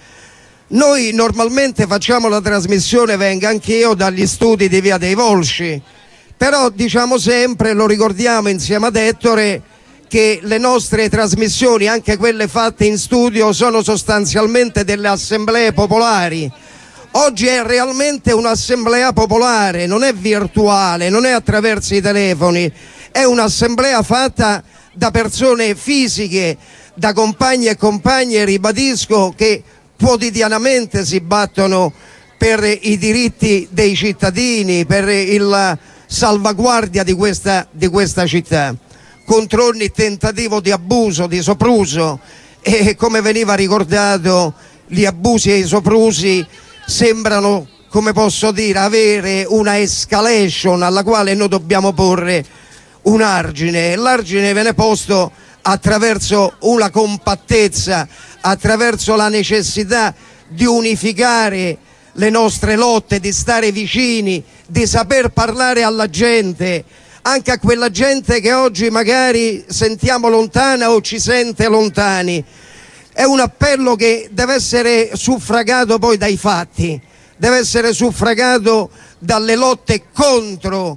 S4: Noi normalmente facciamo la trasmissione, vengo anch'io, dagli studi di Via dei Volsci, però diciamo sempre, lo ricordiamo insieme ad Ettore, che le nostre trasmissioni, anche quelle fatte in studio, sono sostanzialmente delle assemblee popolari. Oggi è realmente un'assemblea popolare, non è virtuale, non è attraverso i telefoni, è un'assemblea fatta da persone fisiche, da compagni e compagne, ribadisco, che quotidianamente si battono per i diritti dei cittadini, per la salvaguardia di questa, di questa città, contro ogni tentativo di abuso, di sopruso, e come veniva ricordato gli abusi e i soprusi sembrano, come posso dire, avere una escalation alla quale noi dobbiamo porre un argine, e l'argine viene posto attraverso una compattezza, attraverso la necessità di unificare le nostre lotte, di stare vicini, di saper parlare alla gente, anche a quella gente che oggi magari sentiamo lontana o ci sente lontani. È un appello che deve essere suffragato poi dai fatti, deve essere suffragato dalle lotte contro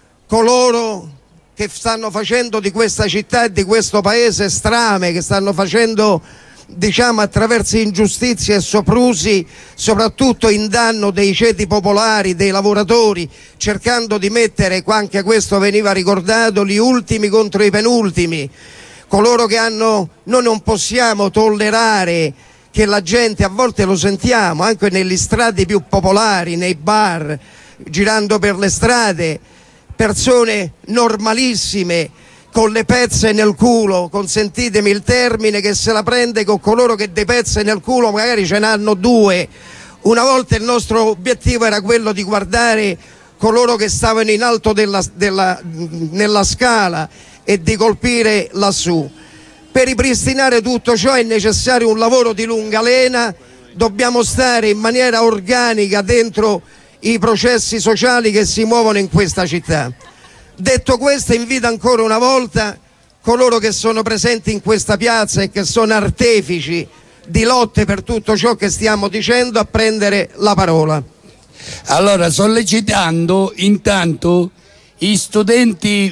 S4: coloro che stanno facendo di questa città e di questo paese strame, che stanno facendo, diciamo, attraverso ingiustizie e soprusi, soprattutto in danno dei ceti popolari, dei lavoratori, cercando di mettere, anche questo veniva ricordato, gli ultimi contro i penultimi, coloro che hanno, noi non possiamo tollerare che la gente, a volte lo sentiamo anche negli strati più popolari, nei bar, girando per le strade, persone normalissime con le pezze nel culo, consentitemi il termine, che se la prende con coloro che dei pezze nel culo magari ce n'hanno due. Una volta il nostro obiettivo era quello di guardare coloro che stavano in alto della, della, nella scala e di colpire lassù. Per ripristinare tutto ciò è necessario un lavoro di lunga lena, dobbiamo stare in maniera organica dentro i processi sociali che si muovono in questa città. Detto questo, invito ancora una volta coloro che sono presenti in questa piazza e che sono artefici di lotte per tutto ciò che stiamo dicendo a prendere la parola.
S1: Allora, sollecitando intanto i studenti,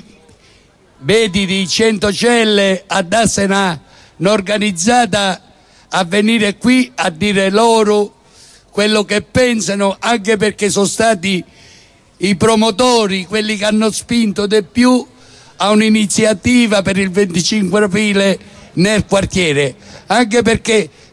S1: vedi, di Centocelle a darsene un'organizzata a venire qui a dire loro quello che pensano, anche perché sono stati i promotori, quelli che hanno spinto di più a un'iniziativa per il venticinque aprile nel quartiere, anche perché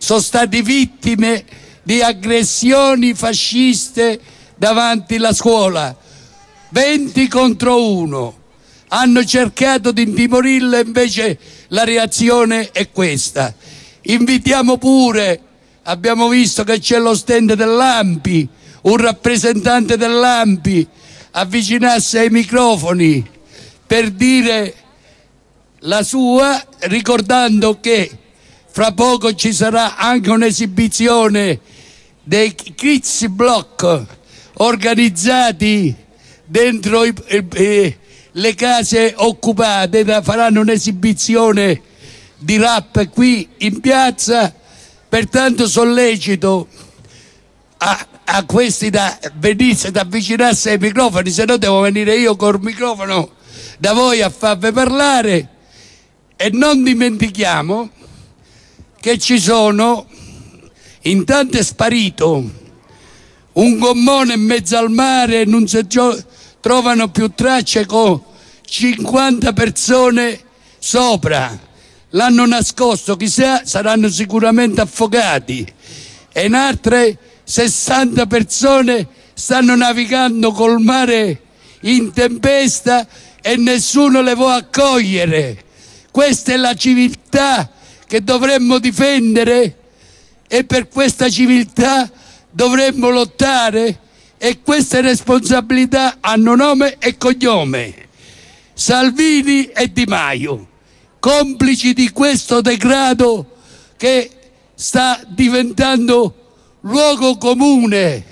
S1: sono stati vittime di aggressioni fasciste davanti alla scuola, venti contro uno. Hanno cercato di intimorirlo, invece la reazione è questa. Invitiamo pure, abbiamo visto che c'è lo stand dell'A M P I, un rappresentante dell'A M P I avvicinarsi ai microfoni per dire la sua, ricordando che fra poco ci sarà anche un'esibizione dei Kids Block organizzati dentro i, i, le case occupate, faranno un'esibizione di rap qui in piazza. Pertanto sollecito a, a questi da venirsi ad avvicinarsi ai microfoni, se no devo venire io col microfono da voi a farvi parlare. E non dimentichiamo che ci sono, intanto è sparito un gommone in mezzo al mare, non si trovano più tracce, con cinquanta persone sopra, l'hanno nascosto, chissà, saranno sicuramente affogati, e in altre sessanta persone stanno navigando col mare in tempesta e nessuno le vuole accogliere. Questa è la civiltà che dovremmo difendere, e per questa civiltà dovremmo lottare, e queste responsabilità hanno nome e cognome: Salvini e Di Maio, complici di questo degrado che sta diventando luogo comune.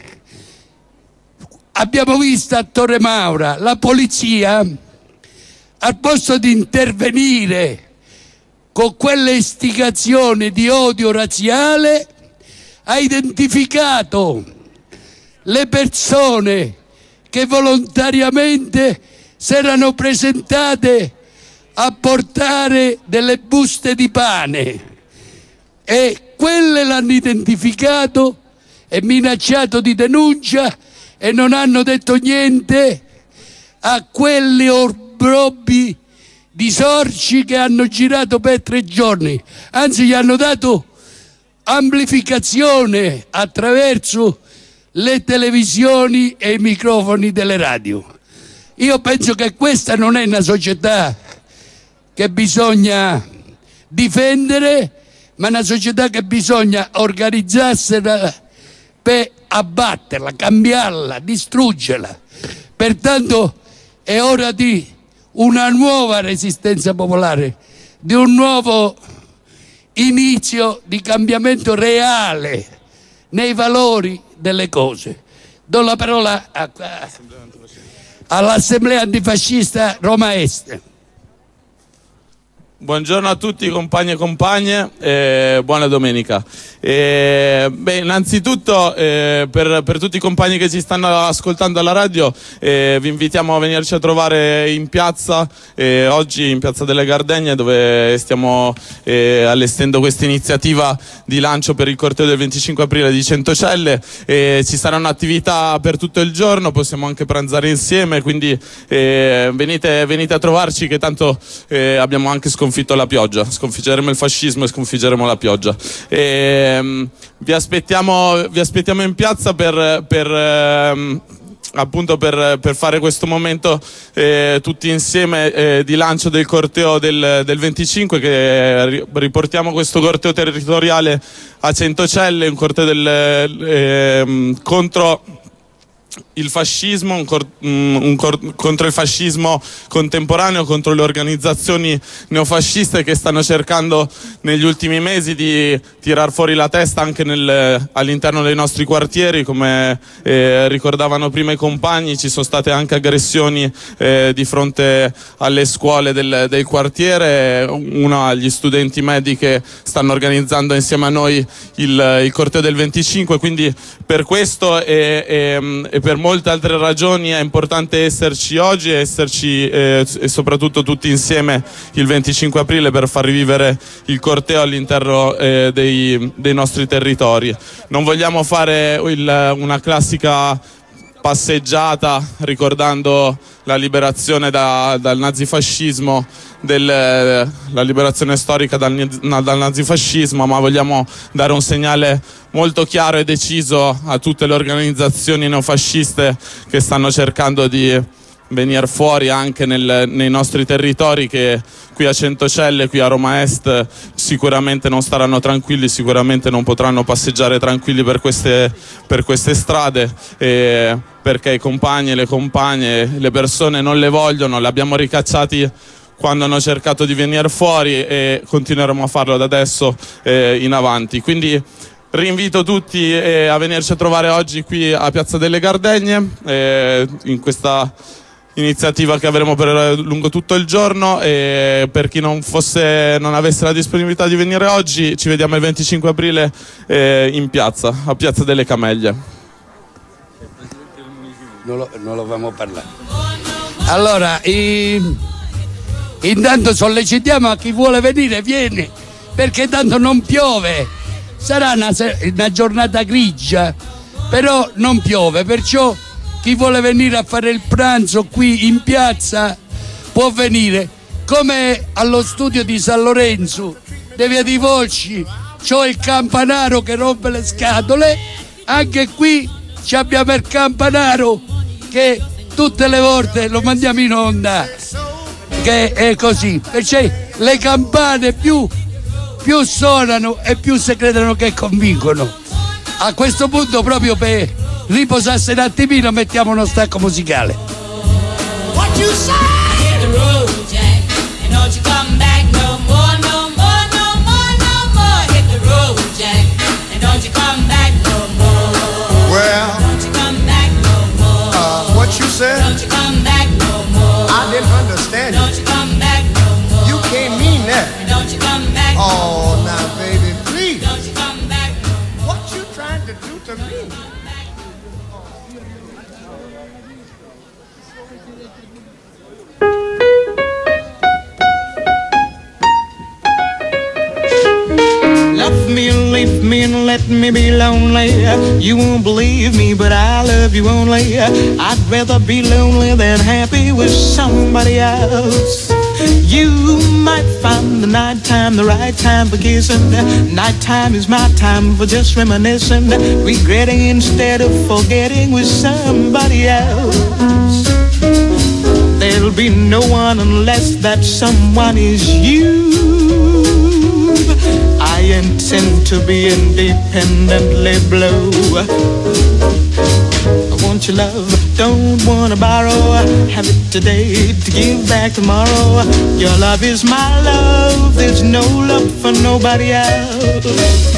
S1: Abbiamo visto a Torre Maura la polizia, al posto di intervenire con quelle istigazioni di odio razziale, ha identificato le persone che volontariamente si erano presentate a portare delle buste di pane, e quelle l'hanno identificato e minacciato di denuncia, e non hanno detto niente a quelli orbrobbi di sorci che hanno girato per tre giorni, anzi gli hanno dato amplificazione attraverso le televisioni e i microfoni delle radio. Io penso che questa non è una società che bisogna difendere, ma una società che bisogna organizzarsi per abbatterla, cambiarla, distruggerla. Pertanto è ora di una nuova resistenza popolare, di un nuovo inizio di cambiamento reale nei valori delle cose. Do la parola a, a, all'Assemblea Antifascista Roma Est.
S8: Buongiorno a tutti compagni e compagne, eh, buona domenica. Eh, beh, innanzitutto eh, per, per tutti i compagni che ci stanno ascoltando alla radio, eh, vi invitiamo a venirci a trovare in piazza, eh, oggi in Piazza delle Gardegne, dove stiamo eh, allestendo questa iniziativa di lancio per il corteo del venticinque aprile di Centocelle. Eh, ci saranno attività per tutto il giorno, possiamo anche pranzare insieme, quindi eh, venite, venite a trovarci, che tanto eh, abbiamo anche sconfitto la pioggia, sconfiggeremo il fascismo e sconfiggeremo la pioggia. E, vi aspettiamo, vi aspettiamo in piazza per, per ehm, appunto per, per fare questo momento eh, tutti insieme eh, di lancio del corteo del, del venticinque, che riportiamo questo corteo territoriale a Centocelle, un corteo del, eh, contro il fascismo, un cor- un cor- contro il fascismo contemporaneo, contro le organizzazioni neofasciste che stanno cercando negli ultimi mesi di tirar fuori la testa anche nel, all'interno dei nostri quartieri. Come eh, ricordavano prima i compagni, ci sono state anche aggressioni eh, di fronte alle scuole del, del quartiere. Una agli studenti medi che stanno organizzando insieme a noi il, il corteo del venticinque, quindi per questo e, e, e per molte altre ragioni è importante esserci oggi, esserci eh, e soprattutto tutti insieme il venticinque aprile per far rivivere il corteo all'interno eh, dei, dei nostri territori. Non vogliamo fare il, una classica passeggiata ricordando la liberazione da, dal nazifascismo, del, la liberazione storica dal, dal nazifascismo, ma vogliamo dare un segnale molto chiaro e deciso a tutte le organizzazioni neofasciste che stanno cercando di venire fuori anche nel, nei nostri territori, che qui a Centocelle, qui a Roma Est sicuramente non staranno tranquilli, sicuramente non potranno passeggiare tranquilli per queste, per queste strade, eh, perché i compagni e le compagne, le persone non le vogliono, le abbiamo ricacciati quando hanno cercato di venire fuori e continueremo a farlo da adesso eh, in avanti. Quindi rinvito tutti eh, a venirci a trovare oggi qui a Piazza delle Gardegne, eh, in questa iniziativa che avremo per lungo tutto il giorno, e per chi non fosse non avesse la disponibilità di venire oggi, ci vediamo il venticinque aprile eh, in piazza, a Piazza delle Camellie.
S1: Non lo, non lo famo parlare. Allora, i, intanto sollecitiamo a chi vuole venire, vieni, perché tanto non piove, sarà una, una giornata grigia, però non piove, perciò chi vuole venire a fare il pranzo qui in piazza può venire. Come allo studio di San Lorenzo, di Via di Volsci, c'ho il campanaro che rompe le scatole, anche qui ci abbiamo il campanaro che tutte le volte lo mandiamo in onda, che è così. Perciò le campane più, più suonano e più si credono che convincono. A questo punto, proprio per riposarsi un attimino, mettiamo uno stacco musicale.
S9: What you say? Hit the road, Jack, and don't you come back no more, no more, no more, no more. Hit the road, Jack, and don't you come back no more.
S10: Well,
S9: don't you come back no more.
S10: Uh, what you said?
S9: Don't you come back no more.
S10: I didn't understand
S9: Don't
S10: it.
S9: you come back no more.
S10: You can't mean that.
S9: Don't you come back no
S10: Oh,
S9: more.
S10: now, baby, please.
S9: Don't you come back no more.
S10: What you trying to do to me?
S11: Love me, leave me, and let me be lonely. You won't believe me, but I love you only. I'd rather be lonely than happy with somebody else. You might find the nighttime the right time for kissing. Nighttime is my time for just reminiscing, regretting instead of forgetting with somebody else. There'll be no one unless that someone is you. I intend to be independently blue. I want your love, don't wanna borrow. Have it today to give back tomorrow. Your love is my love, there's no love for nobody else.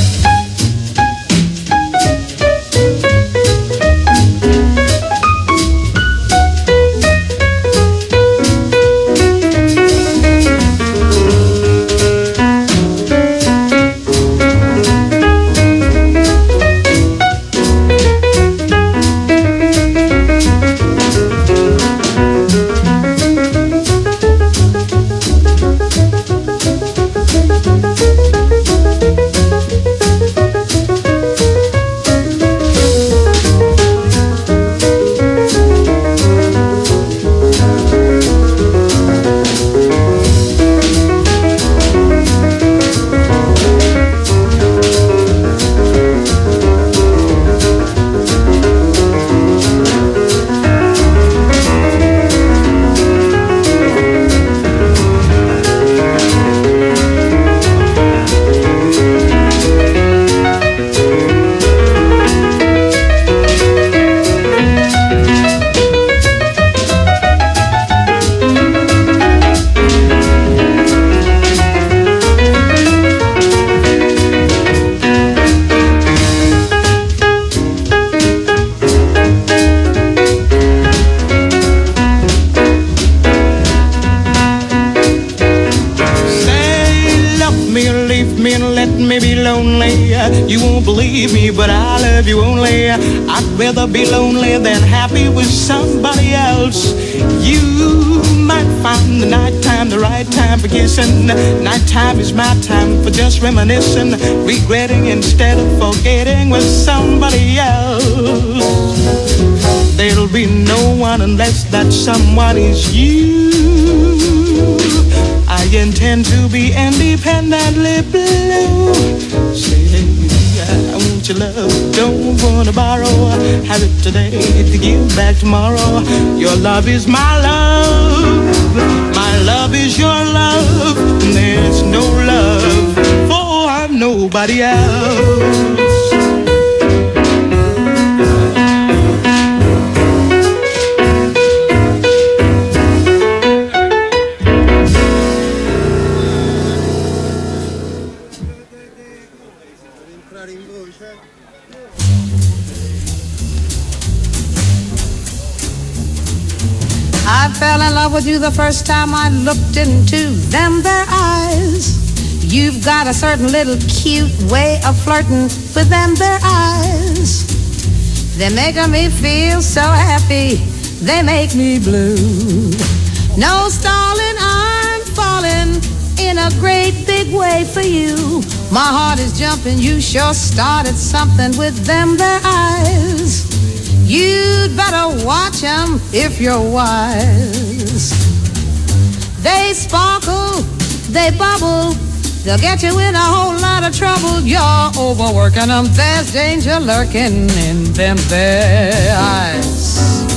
S11: I'd rather be lonely than happy with somebody else. You might find the nighttime the right time for kissing. Nighttime is my time for just reminiscing, regretting instead of forgetting with somebody else. there'll be no one unless that someone is you. I intend to be independently blue. Say, I want your love, don't wanna borrow. Have it today to give back tomorrow. Your love is my love, my love is your love. And there's no love for nobody else.
S12: I fell in love with you the first time I looked into them their eyes. You've got a certain little cute way of flirting with them their eyes. They make me feel so happy, they make me blue. No stalling, I'm falling in a great big way for you. My heart is jumping, you sure started something with them their eyes. You'd better watch 'em if you're wise. They sparkle, they bubble, they'll get you in a whole lot of trouble. You're overworking them, there's danger lurking in them their eyes.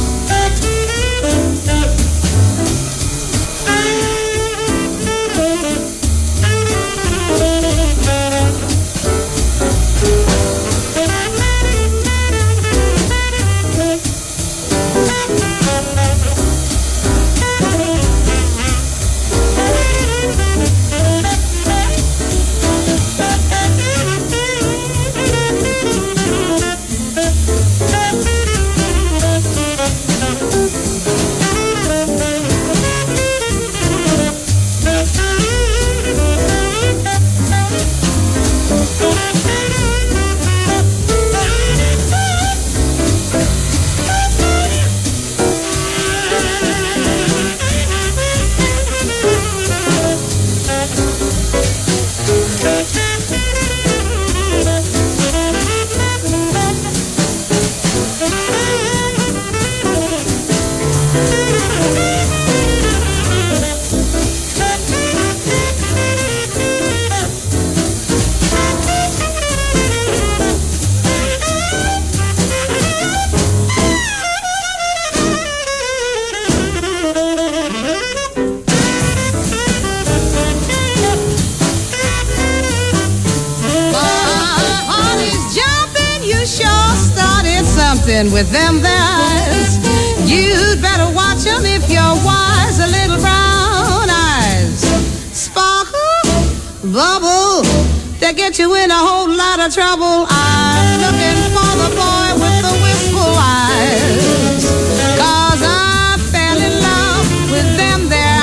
S12: With them their eyes, you'd better watch 'em if you're wise. A little brown eyes, sparkle, bubble, they get you in a whole lot of trouble. I'm looking for the boy with the wistful eyes, 'cause I fell in love with them their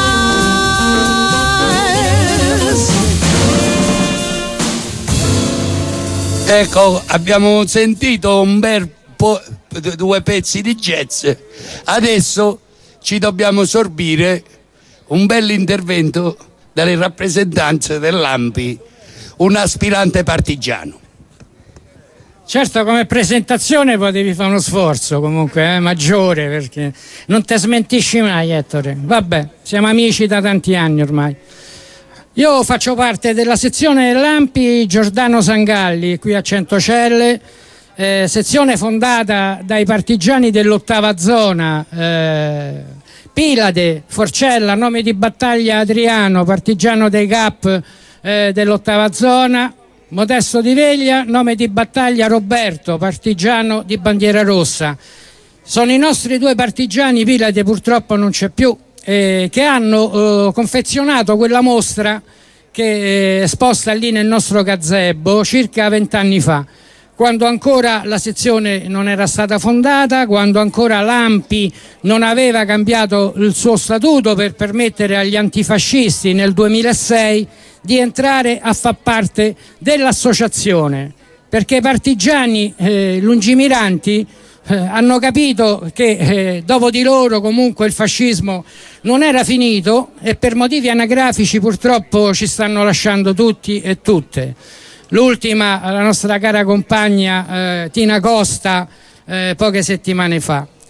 S12: eyes.
S1: Ecco, abbiamo sentito un bel po', due pezzi di jazz. Adesso ci dobbiamo sorbire un bell'intervento dalle rappresentanze dell'A M P I, un aspirante partigiano.
S13: Certo, come presentazione potevi fare uno sforzo comunque eh, maggiore, perché non te smentisci mai, Ettore. Vabbè, siamo amici da tanti anni ormai. Io faccio parte della sezione dell'A M P I Giordano Sangalli, qui a Centocelle, eh, sezione fondata dai partigiani dell'ottava zona, eh, Pilade, Forcella, nome di battaglia Adriano, partigiano dei G A P eh, dell'ottava zona, Modesto di Veglia, nome di battaglia Roberto, partigiano di Bandiera Rossa. Sono i nostri due partigiani, Pilade purtroppo non c'è più, eh, che hanno eh, confezionato quella mostra che è esposta lì nel nostro gazebo circa vent'anni fa, quando ancora la sezione non era stata fondata, quando ancora l'A M P I non aveva cambiato il suo statuto per permettere agli antifascisti nel duemilasei di entrare a far parte dell'associazione, perché i partigiani eh, lungimiranti eh, hanno capito che eh, dopo di loro comunque il fascismo non era finito e per motivi anagrafici purtroppo ci stanno lasciando tutti e tutte. L'ultima, la nostra cara compagna eh, Tina Costa, eh, poche settimane fa.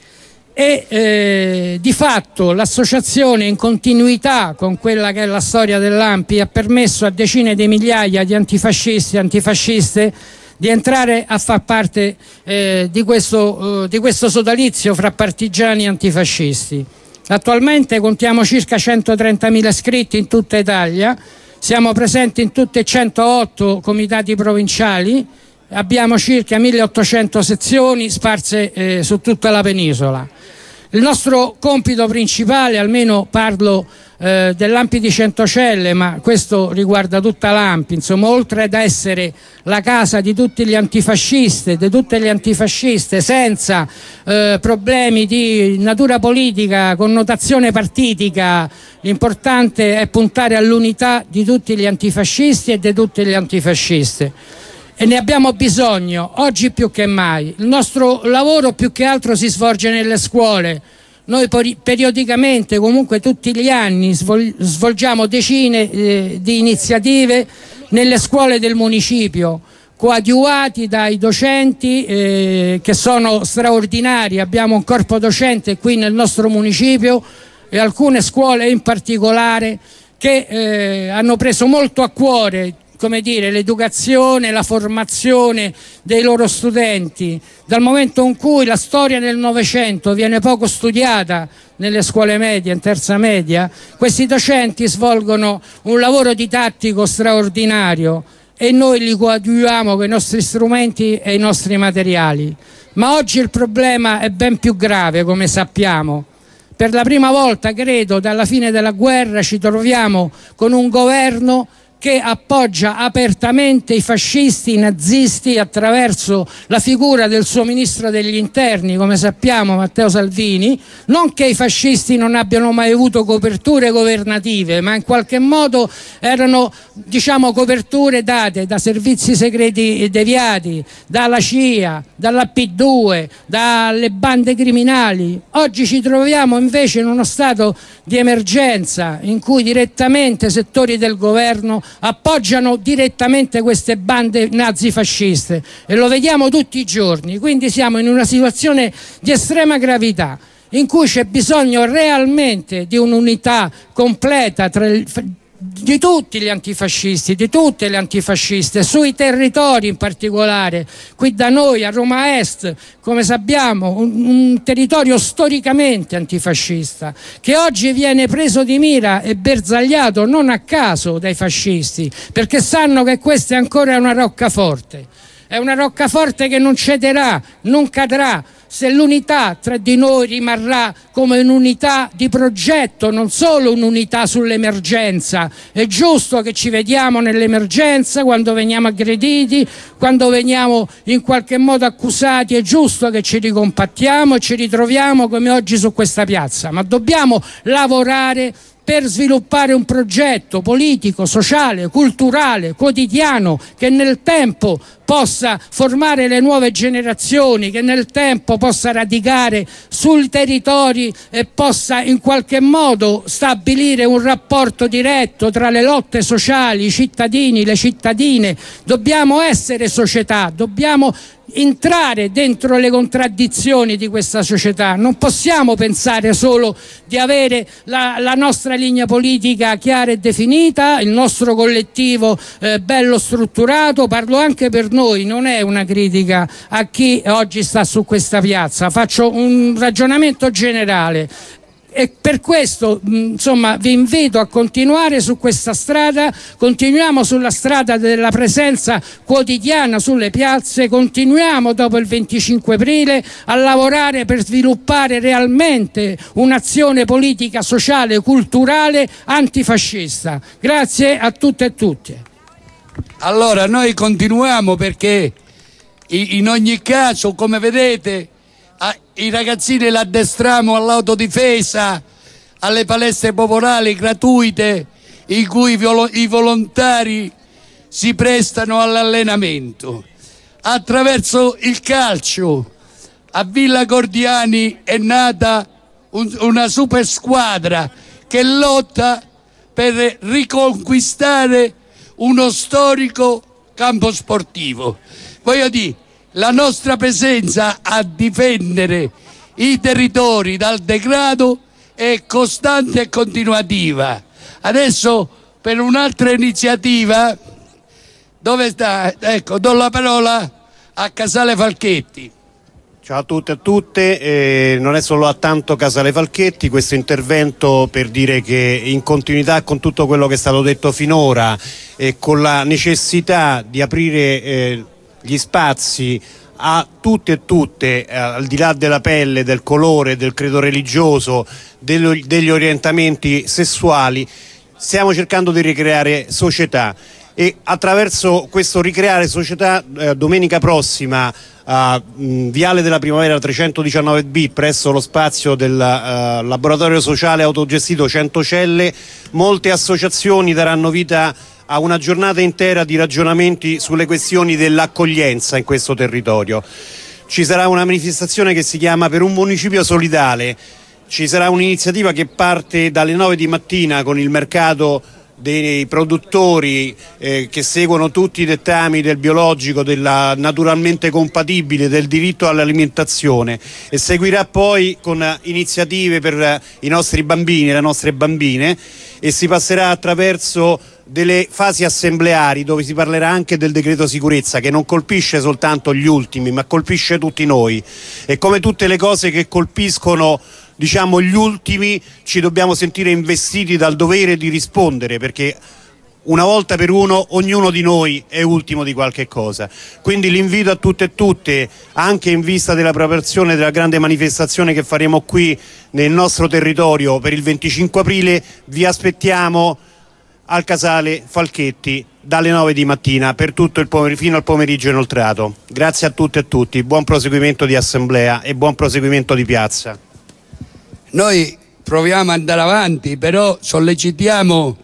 S13: e eh, di fatto l'associazione, in continuità con quella che è la storia dell'A N P I, ha permesso a decine di migliaia di antifascisti e antifasciste di entrare a far parte eh, di, questo, eh, di questo sodalizio fra partigiani e antifascisti. Attualmente contiamo circa centotrentamila iscritti in tutta Italia, siamo presenti in tutte e centootto comitati provinciali, abbiamo circa milleottocento sezioni sparse eh, su tutta la penisola. Il nostro compito principale, almeno parlo eh, dell'A N P I di Centocelle, ma questo riguarda tutta l'A N P I, insomma, oltre ad essere la casa di tutti gli antifascisti, di tutte le antifasciste, senza eh, problemi di natura politica, connotazione partitica, l'importante è puntare all'unità di tutti gli antifascisti e di tutte le antifasciste. E ne abbiamo bisogno oggi più che mai. Il nostro lavoro più che altro si svolge nelle scuole. Noi periodicamente, comunque tutti gli anni, svolgiamo decine eh, di iniziative nelle scuole del municipio, coadiuvati dai docenti eh, che sono straordinari. Abbiamo un corpo docente qui nel nostro municipio e alcune scuole in particolare che eh, hanno preso molto a cuore, come dire, l'educazione, la formazione dei loro studenti. Dal momento in cui la storia del Novecento viene poco studiata nelle scuole medie, in terza media, questi docenti svolgono un lavoro didattico straordinario e noi li coadiuviamo con i nostri strumenti e i nostri materiali. Ma oggi il problema è ben più grave, come sappiamo. Per la prima volta, credo, dalla fine della guerra ci troviamo con un governo che appoggia apertamente i fascisti, i nazisti, attraverso la figura del suo ministro degli interni, come sappiamo, Matteo Salvini. Non che i fascisti non abbiano mai avuto coperture governative, ma in qualche modo erano, diciamo, coperture date da servizi segreti deviati, dalla C I A, dalla P due, dalle bande criminali. Oggi ci troviamo invece in uno stato di emergenza in cui direttamente settori del governo appoggiano direttamente queste bande nazifasciste e lo vediamo tutti i giorni. Quindi siamo in una situazione di estrema gravità in cui c'è bisogno realmente di un'unità completa tra il, di tutti gli antifascisti, di tutte le antifasciste, sui territori in particolare. Qui da noi a Roma Est, come sappiamo, un, un territorio storicamente antifascista che oggi viene preso di mira e bersagliato non a caso dai fascisti, perché sanno che questa è ancora una roccaforte, è una roccaforte che non cederà, non cadrà, se l'unità tra di noi rimarrà come un'unità di progetto, non solo un'unità sull'emergenza. È giusto che ci vediamo nell'emergenza quando veniamo aggrediti, quando veniamo in qualche modo accusati, è giusto che ci ricompattiamo e ci ritroviamo come oggi su questa piazza, ma dobbiamo lavorare per sviluppare un progetto politico, sociale, culturale, quotidiano, che nel tempo possa formare le nuove generazioni, che nel tempo possa radicare sui territori e possa in qualche modo stabilire un rapporto diretto tra le lotte sociali, i cittadini, le cittadine. Dobbiamo essere società, dobbiamo entrare dentro le contraddizioni di questa società. Non possiamo pensare solo di avere la, la nostra linea politica chiara e definita, il nostro collettivo eh, bello strutturato. Parlo anche per noi, non è una critica a chi oggi sta su questa piazza, faccio un ragionamento generale. E per questo, insomma, vi invito a continuare su questa strada, continuiamo sulla strada della presenza quotidiana sulle piazze, continuiamo dopo il venticinque aprile a lavorare per sviluppare realmente un'azione politica, sociale, culturale, antifascista. Grazie a tutte e tutti.
S1: Allora, noi continuiamo perché in ogni caso, come vedete, i ragazzini li addestriamo all'autodifesa, alle palestre popolari gratuite in cui i volontari si prestano all'allenamento. Attraverso il calcio a Villa Gordiani è nata un, una super squadra che lotta per riconquistare uno storico campo sportivo. Voglio dire, la nostra presenza a difendere i territori dal degrado è costante e continuativa. Adesso per un'altra iniziativa, dove sta? Ecco, do la parola a Casale Falchetti.
S14: Ciao a tutti e a tutte, eh, non è solo a tanto Casale Falchetti questo intervento per dire che in continuità con tutto quello che è stato detto finora e con la necessità di aprire eh, gli spazi a tutti e tutte, eh, al di là della pelle, del colore, del credo religioso, dello, degli orientamenti sessuali, stiamo cercando di ricreare società e attraverso questo ricreare società eh, domenica prossima a uh, Viale della Primavera trecentodiciannove B presso lo spazio del uh, laboratorio sociale autogestito Centocelle, molte associazioni daranno vita a una giornata intera di ragionamenti sulle questioni dell'accoglienza in questo territorio. Ci sarà una manifestazione che si chiama Per un municipio solidale, ci sarà un'iniziativa che parte dalle nove di mattina con il mercato dei produttori eh, che seguono tutti i dettami del biologico, della naturalmente compatibile, del diritto all'alimentazione, e seguirà poi con iniziative per i nostri bambini e le nostre bambine, e si passerà attraverso delle fasi assembleari dove si parlerà anche del decreto sicurezza, che non colpisce soltanto gli ultimi ma colpisce tutti noi, e come tutte le cose che colpiscono diciamo gli ultimi ci dobbiamo sentire investiti dal dovere di rispondere, perché una volta per uno ognuno di noi è ultimo di qualche cosa. Quindi l'invito a tutte e tutte, anche in vista della preparazione della grande manifestazione che faremo qui nel nostro territorio per il venticinque aprile, vi aspettiamo al Casale Falchetti dalle nove di mattina per tutto il pomeriggio fino al pomeriggio inoltrato. Grazie a tutte e tutti, buon proseguimento di assemblea e buon proseguimento di piazza.
S1: Noi proviamo ad andare avanti, però sollecitiamo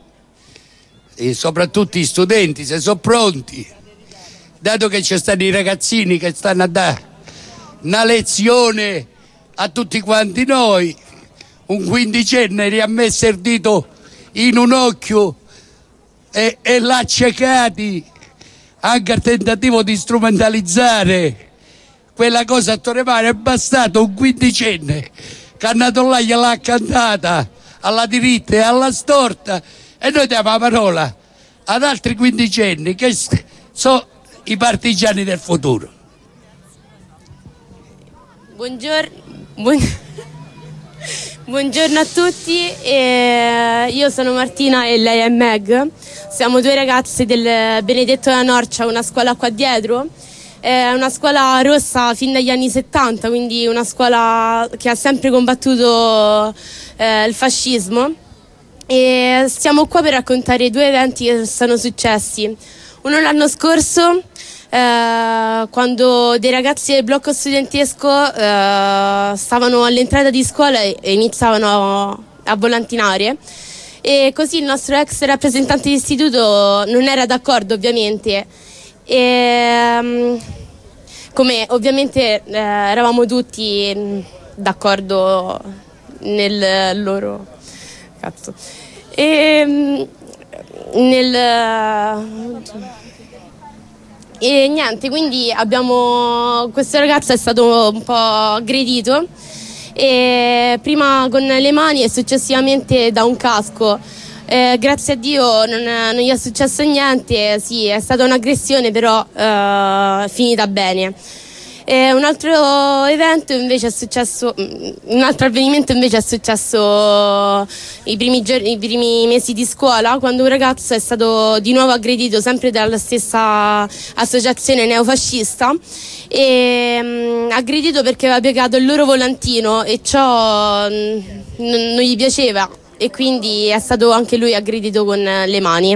S1: e soprattutto i studenti, se sono pronti, dato che ci stanno i ragazzini che stanno a dare una lezione a tutti quanti noi, un quindicenne riammesso il dito in un occhio e, e l'ha accecati anche al tentativo di strumentalizzare quella cosa a Torremare. È bastato un quindicenne che andato là gliel'ha cantata alla diritta e alla storta, e noi diamo la parola ad altri quindicenni che sono i partigiani del futuro.
S15: Buongiorno, buon... Buongiorno a tutti, e io sono Martina e lei è Meg, siamo due ragazze del Benedetto della Norcia, una scuola qua dietro. È una scuola rossa fin dagli anni settanta, quindi una scuola che ha sempre combattuto eh, il fascismo, e stiamo qua per raccontare due eventi che sono successi. Uno l'anno scorso, eh, quando dei ragazzi del blocco studentesco eh, stavano all'entrata di scuola e iniziavano a volantinare, e così il nostro ex rappresentante di istituto non era d'accordo, ovviamente. E, come ovviamente eh, eravamo tutti d'accordo nel loro cazzo e, nel e niente, quindi abbiamo questo ragazzo è stato un po' aggredito, e prima con le mani e successivamente da un casco. Eh, grazie a Dio non, non gli è successo niente, sì, è stata un'aggressione, però eh, finita bene. E un altro evento invece è successo, un altro avvenimento invece è successo i primi, giorni, i primi mesi di scuola, quando un ragazzo è stato di nuovo aggredito sempre dalla stessa associazione neofascista, e mh, aggredito perché aveva piegato il loro volantino e ciò mh, non, non gli piaceva, e quindi è stato anche lui aggredito con le mani.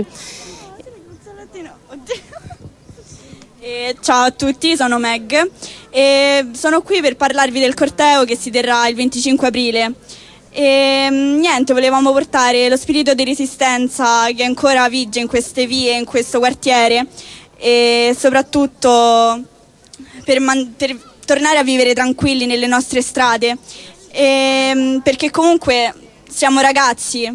S16: E ciao a tutti, sono Meg e sono qui per parlarvi del corteo che si terrà il venticinque aprile. E niente, volevamo portare lo spirito di resistenza che ancora vige in queste vie, in questo quartiere, e soprattutto per, man- per tornare a vivere tranquilli nelle nostre strade, e, perché comunque siamo ragazzi,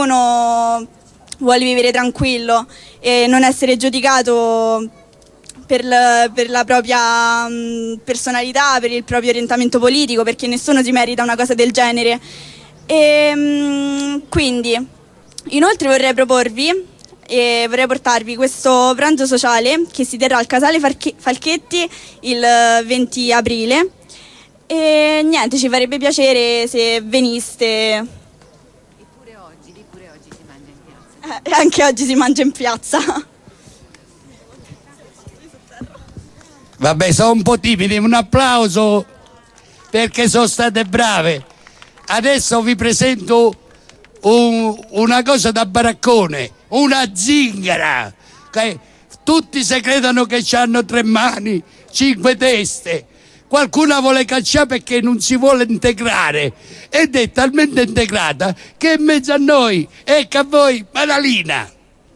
S16: ognuno vuole vivere tranquillo e non essere giudicato per, l- per la propria mh, personalità, per il proprio orientamento politico, perché nessuno si merita una cosa del genere. E, mh, quindi, inoltre vorrei proporvi e vorrei portarvi questo pranzo sociale che si terrà al Casale Falche- Falchetti il venti aprile. E niente, ci farebbe piacere se veniste.
S17: Eppure oggi, eppure oggi si mangia in piazza.
S16: Eh, anche oggi si mangia in piazza.
S1: Vabbè, sono un po' timidi, un applauso perché sono state brave. Adesso vi presento un, una cosa da baraccone, una zingara. Che tutti si credono che hanno tre mani, cinque teste. Qualcuno vuole cacciare perché non si vuole integrare ed è talmente integrata che è in mezzo a noi. Ecco a voi Madalina.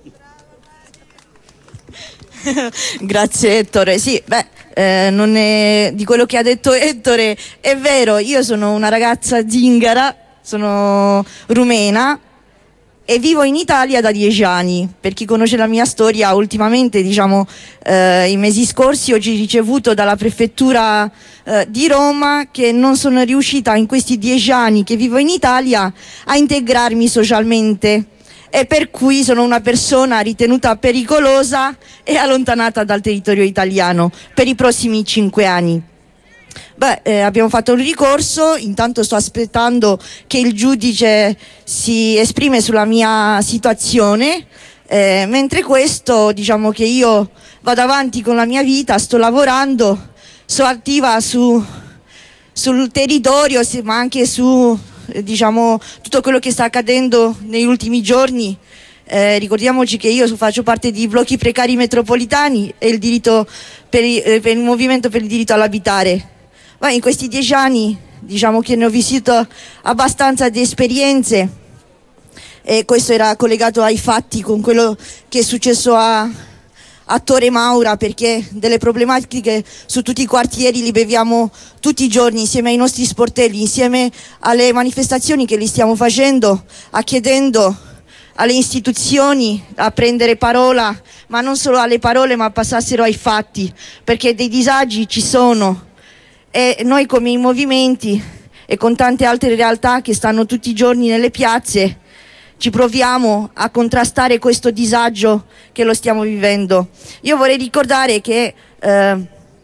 S18: Grazie Ettore. Sì, beh, eh, non è di quello che ha detto Ettore, è vero, io sono una ragazza zingara, sono rumena e vivo in Italia da dieci anni. Per chi conosce la mia storia, ultimamente, diciamo, eh, i mesi scorsi ho ricevuto dalla prefettura eh, di Roma che non sono riuscita in questi dieci anni che vivo in Italia a integrarmi socialmente e per cui sono una persona ritenuta pericolosa e allontanata dal territorio italiano per i prossimi cinque anni. Beh, eh, abbiamo fatto un ricorso, intanto sto aspettando che il giudice si esprime sulla mia situazione, eh, mentre questo, diciamo che io vado avanti con la mia vita, sto lavorando, sono attiva su, sul territorio, ma anche su eh, diciamo, tutto quello che sta accadendo negli ultimi giorni. Eh, ricordiamoci che io faccio parte di blocchi precari metropolitani e il diritto per, eh, per il movimento per il diritto all'abitare. Ma in questi dieci anni diciamo che ne ho vissuto abbastanza di esperienze e questo era collegato ai fatti con quello che è successo a, a Torre Maura, perché delle problematiche su tutti i quartieri li beviamo tutti i giorni insieme ai nostri sportelli, insieme alle manifestazioni che li stiamo facendo, a chiedendo alle istituzioni a prendere parola, ma non solo alle parole ma passassero ai fatti, perché dei disagi ci sono. E noi come i movimenti e con tante altre realtà che stanno tutti i giorni nelle piazze ci proviamo a contrastare questo disagio che lo stiamo vivendo. Io vorrei ricordare che eh,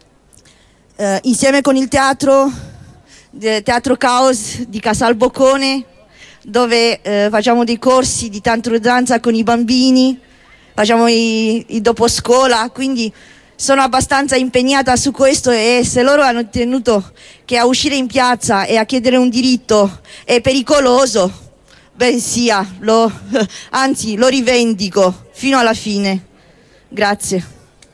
S18: eh, insieme con il teatro, eh, Teatro Caos di Casal Boccone, dove eh, facciamo dei corsi di tantra danza con i bambini, facciamo i, i dopo scuola, quindi sono abbastanza impegnata su questo e se loro hanno tenuto che a uscire in piazza e a chiedere un diritto è pericoloso, ben sia, lo, anzi lo rivendico fino alla fine. Grazie.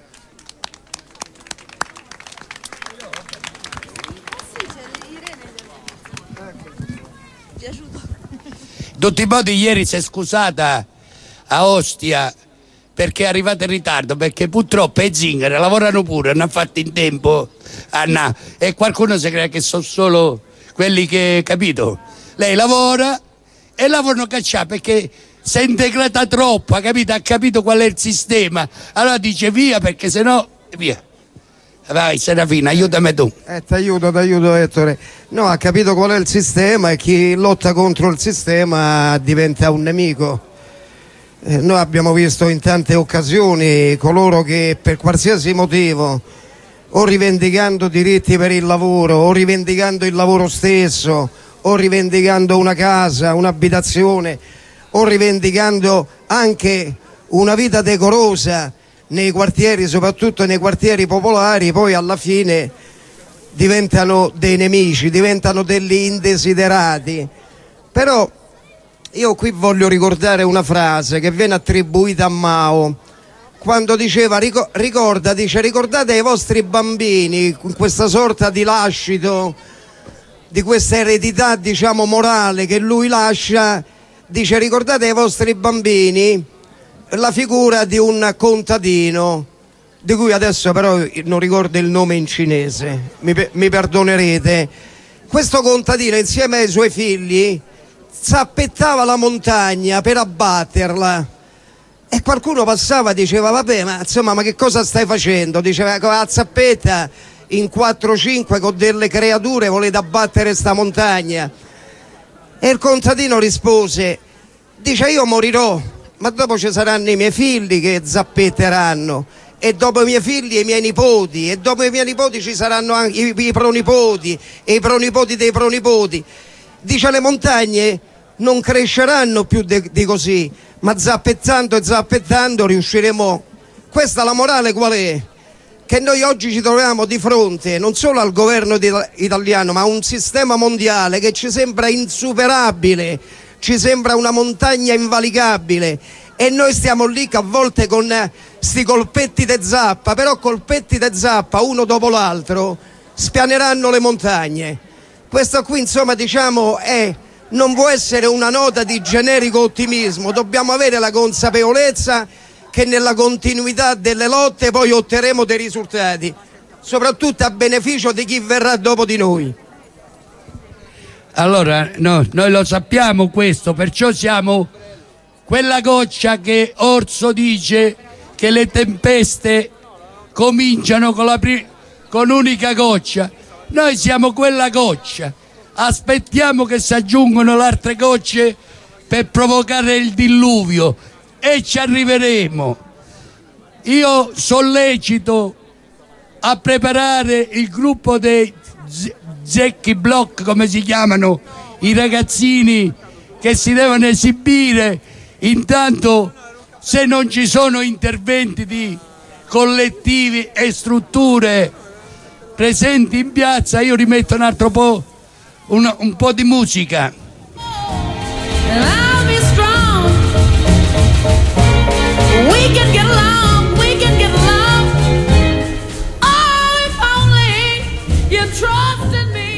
S1: In tutti i modi ieri si è scusata a Ostia perché è arrivata in ritardo, perché purtroppo è zingara, lavorano pure, hanno fatto in tempo Anna, e qualcuno si crede che sono solo quelli che, capito? Lei lavora e la vogliono cacciare perché si è integrata troppo, ha capito? Ha capito qual è il sistema, allora dice via perché sennò via. Vai Serafina, aiutami tu.
S4: Eh, ti aiuto, ti aiuto Ettore. No, ha capito qual è il sistema e chi lotta contro il sistema diventa un nemico. Eh, noi abbiamo visto in tante occasioni coloro che per qualsiasi motivo, o rivendicando diritti per il lavoro, o rivendicando il lavoro stesso, o rivendicando una casa, un'abitazione, o rivendicando anche una vita decorosa nei quartieri, soprattutto nei quartieri popolari, poi alla fine diventano dei nemici, diventano degli indesiderati. Però io qui voglio ricordare una frase che viene attribuita a Mao quando diceva, ricorda, dice, ricordate ai vostri bambini questa sorta di lascito, di questa eredità, diciamo, morale che lui lascia, dice, ricordate ai vostri bambini la figura di un contadino, di cui adesso però non ricordo il nome in cinese, mi, mi perdonerete. Questo contadino insieme ai suoi figli s'appettava la montagna per abbatterla, E qualcuno passava e diceva vabbè, ma insomma, ma che cosa stai facendo? Diceva con la zappetta in quattro cinque con delle creature volete abbattere sta montagna. E il contadino rispose, dice io morirò, ma dopo ci saranno i miei figli che zappetteranno, e dopo i miei figli i miei nipoti, e dopo i miei nipoti ci saranno anche i, i pronipoti e i pronipoti dei pronipoti. Dice le montagne non cresceranno più de, di così, ma zappettando e zappettando riusciremo. Questa la morale qual è? Che noi oggi ci troviamo di fronte non solo al governo di, italiano, ma a un sistema mondiale che ci sembra insuperabile, ci sembra una montagna invalicabile, e noi stiamo lì che a volte con sti colpetti de zappa, però colpetti de zappa uno dopo l'altro spianeranno le montagne. Questo qui insomma diciamo è, non può essere una nota di generico ottimismo, dobbiamo avere la consapevolezza che nella continuità delle lotte poi otterremo dei risultati, soprattutto a beneficio di chi verrà dopo di noi.
S1: Allora, no, noi lo sappiamo questo, perciò siamo quella goccia che Orso dice che le tempeste cominciano con, la pri- con un'unica goccia. Noi siamo quella goccia, aspettiamo che si aggiungano le altre gocce per provocare il diluvio e ci arriveremo. Io sollecito a preparare il gruppo dei Zecchi Block, come si chiamano i ragazzini che si devono esibire. Intanto, se non ci sono interventi di collettivi e strutture presenti in piazza, io rimetto un altro po', un, un po' di musica.
S9: I'll be strong. We can get along. We can get along. Oh, if only you trust in me.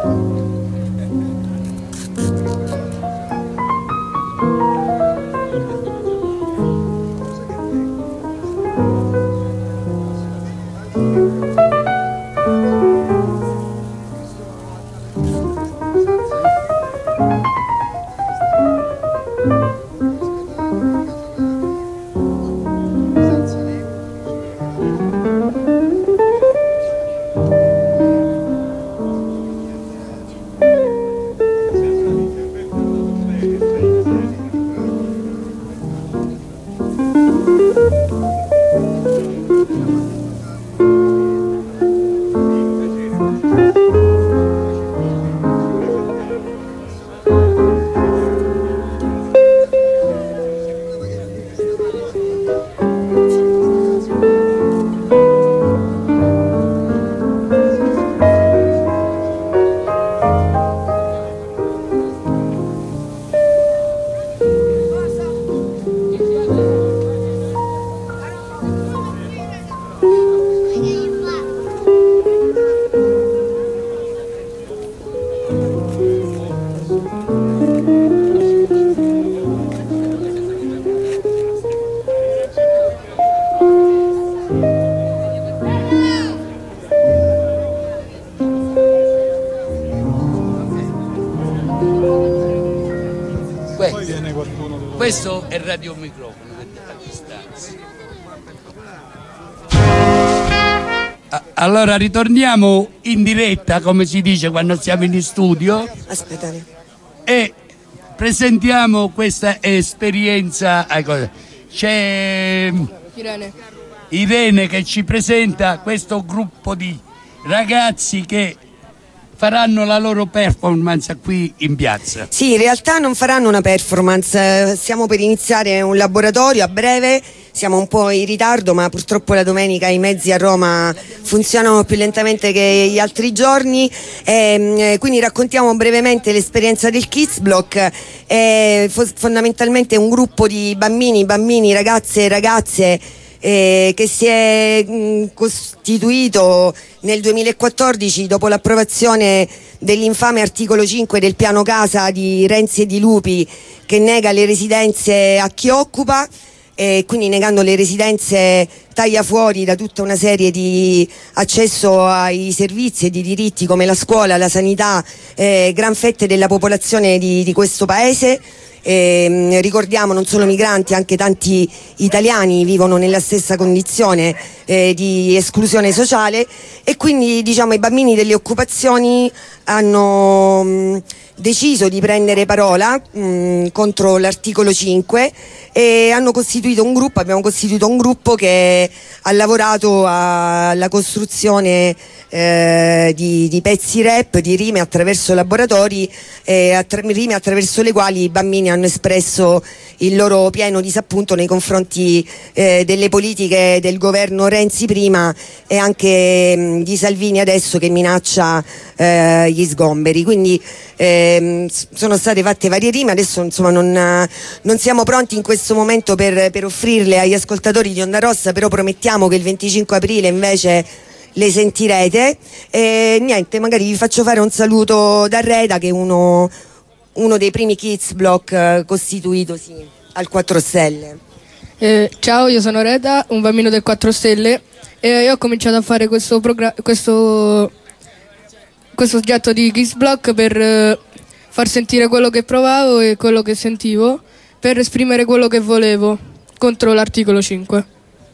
S1: Questo è Radio Microfono a distanza. Allora ritorniamo in diretta, come si dice quando siamo in studio.
S19: Aspetta.
S1: E presentiamo questa esperienza. C'è
S20: Irene.
S1: Irene che ci presenta questo gruppo di ragazzi che faranno la loro performance qui in piazza.
S19: Sì, in realtà non faranno una performance, stiamo per iniziare un laboratorio a breve, siamo un po' in ritardo ma purtroppo la domenica i mezzi a Roma funzionano più lentamente che gli altri giorni, e quindi raccontiamo brevemente l'esperienza del Kids Block. È fondamentalmente un gruppo di bambini, bambini, ragazze e ragazze Eh, che si è mh, costituito nel duemilaquattordici dopo l'approvazione dell'infame articolo cinque del piano casa di Renzi e di Lupi, che nega le residenze a chi occupa, e quindi negando le residenze taglia fuori da tutta una serie di accesso ai servizi e di diritti come la scuola, la sanità, eh, gran fette della popolazione di, di questo paese. Eh, ricordiamo non solo migranti, anche tanti italiani vivono nella stessa condizione eh, di esclusione sociale, e quindi diciamo i bambini delle occupazioni hanno mh, deciso di prendere parola mh, contro l'articolo cinque e hanno costituito un gruppo, abbiamo costituito un gruppo che ha lavorato alla costruzione eh, di, di pezzi rap, di rime attraverso laboratori, eh, attra- rime attraverso le quali i bambini hanno espresso il loro pieno disappunto nei confronti eh, delle politiche del governo Renzi prima e anche mh, di Salvini adesso, che minaccia eh, gli sgomberi. Quindi ehm, sono state fatte varie rime, adesso insomma non, non siamo pronti in questo momento per, per offrirle agli ascoltatori di Onda Rossa, però promettiamo che il venticinque aprile invece le sentirete. E niente, magari vi faccio fare un saluto da Reda, che è uno, uno dei primi Kids Block eh, costituitosi al quattro Stelle.
S20: Eh, ciao, io sono Reda, un bambino del quattro Stelle, e io ho cominciato a fare questo, progra- questo, questo oggetto di Kids Block per eh, far sentire quello che provavo e quello che sentivo, per esprimere quello che volevo contro l'articolo cinque.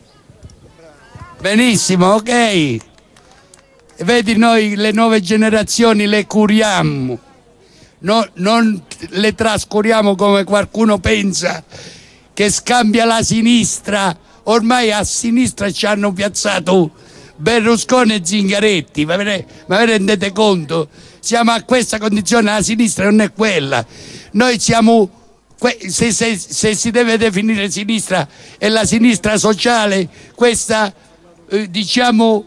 S1: Benissimo, ok. Vedi, noi le nuove generazioni le curiamo, no, non le trascuriamo come qualcuno pensa, che scambia la sinistra. Ormai a sinistra ci hanno piazzato Berlusconi e Zingaretti, ma ve, ne, ma ve ne rendete conto? Siamo a questa condizione, la sinistra non è quella. Noi siamo, se, se, se si deve definire sinistra, è la sinistra sociale, questa eh, diciamo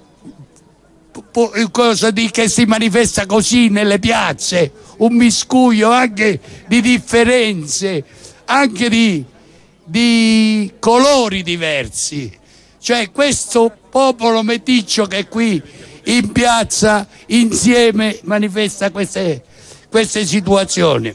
S1: cosa di, che si manifesta così nelle piazze, un miscuglio anche di differenze, anche di, di colori diversi. Cioè questo popolo meticcio che è qui in piazza insieme manifesta queste, queste situazioni.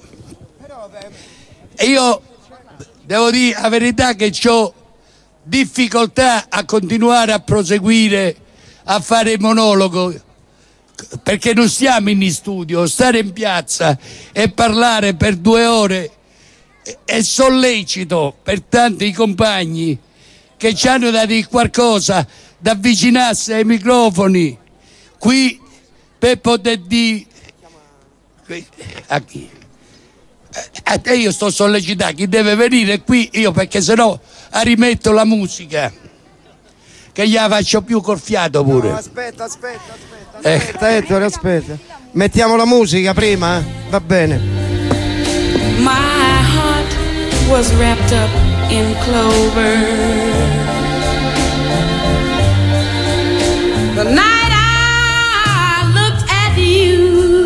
S1: E io devo dire la verità che ho difficoltà a continuare a proseguire a fare il monologo, perché non stiamo in studio. Stare in piazza e parlare per due ore è sollecito per tanti compagni che ci hanno da dire qualcosa, da avvicinarsi ai microfoni qui per poter dire a chi? A te io sto sollecitando chi deve venire qui, io, perché sennò rimetto la musica che gli la faccio più col fiato pure.
S4: No, aspetta, aspetta, aspetta, aspetta, eh. Ettore, aspetta. Mettiamo la musica prima, eh? Va bene.
S9: My heart was wrapped up in clover. The night I looked at you,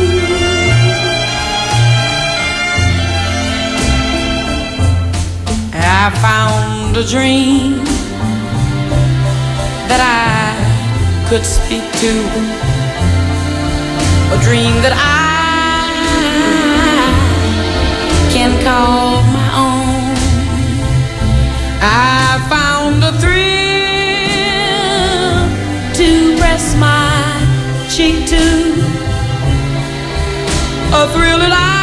S9: I found a dream that I could speak to, a dream that I can call my own. I found a thrill to press my cheek to, a thrill that I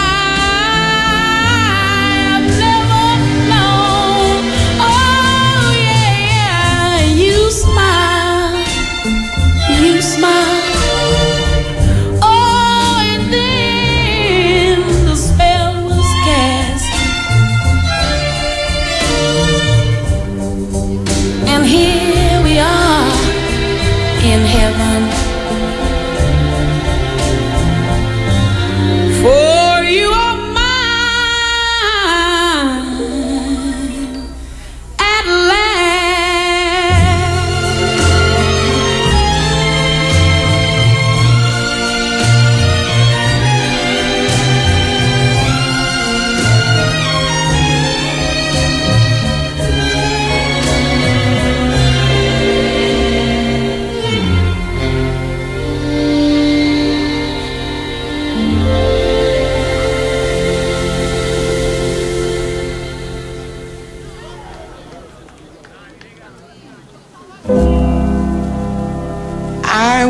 S11: I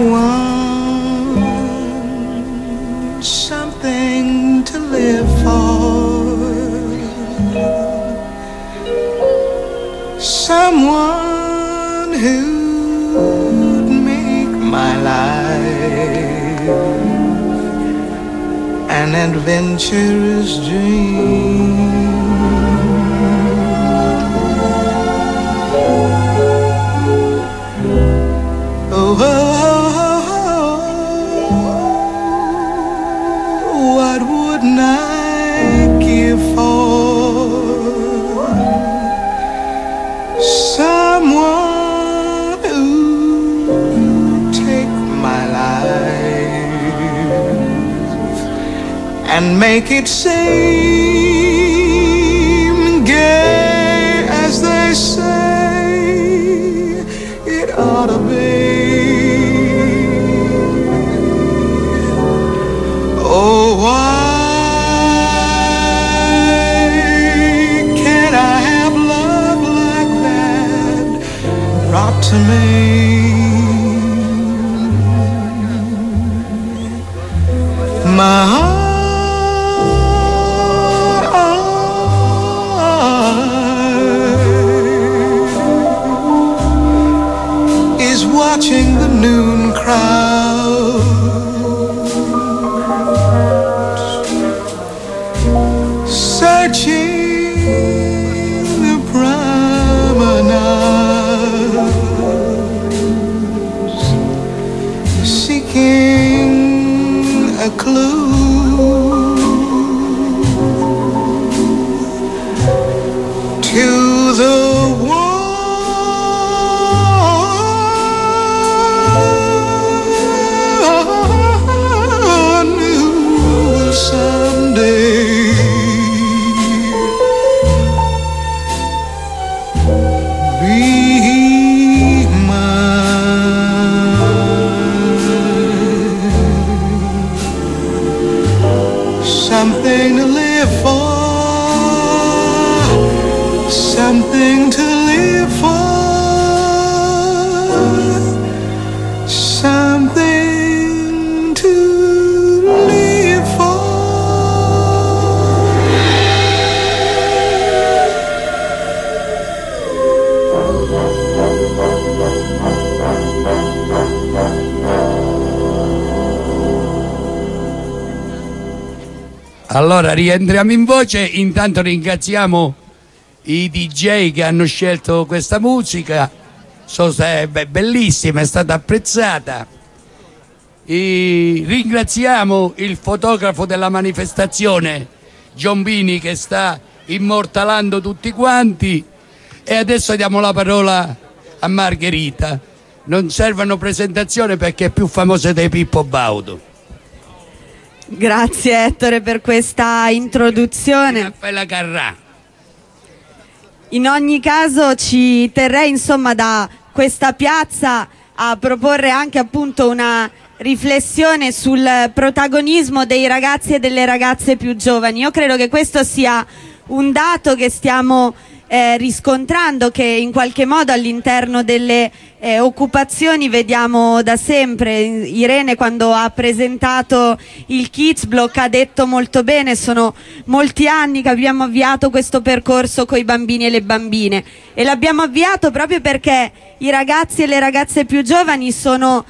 S11: want something to live for, someone who'd make my life an adventurous dream. Oh, oh, oh, what wouldn't I give for someone who take my life and make it seem gay, as they say it ought to be. Oh, why can't I have love like that brought to me? My heart is watching the noon crowd searching the promenades, seeking a clue to the one who will someday be mine.
S1: Allora rientriamo in voce, intanto ringraziamo i D J che hanno scelto questa musica, so se è bellissima, è stata apprezzata. E ringraziamo il fotografo della manifestazione Giombini che sta immortalando tutti quanti, e adesso diamo la parola a Margherita. Non servono presentazioni perché è più famosa dei Pippo Baudo.
S21: Grazie Ettore per questa introduzione.
S1: Raffaella Carrà.
S21: In ogni caso ci terrei insomma da questa piazza a proporre anche appunto una riflessione sul protagonismo dei ragazzi e delle ragazze più giovani. Io credo che questo sia un dato che stiamo eh, riscontrando, che in qualche modo all'interno delle eh, occupazioni vediamo da sempre. Irene, quando ha presentato il Kids Block, ha detto molto bene: sono molti anni che abbiamo avviato questo percorso con i bambini e le bambine, e l'abbiamo avviato proprio perché i ragazzi e le ragazze più giovani sono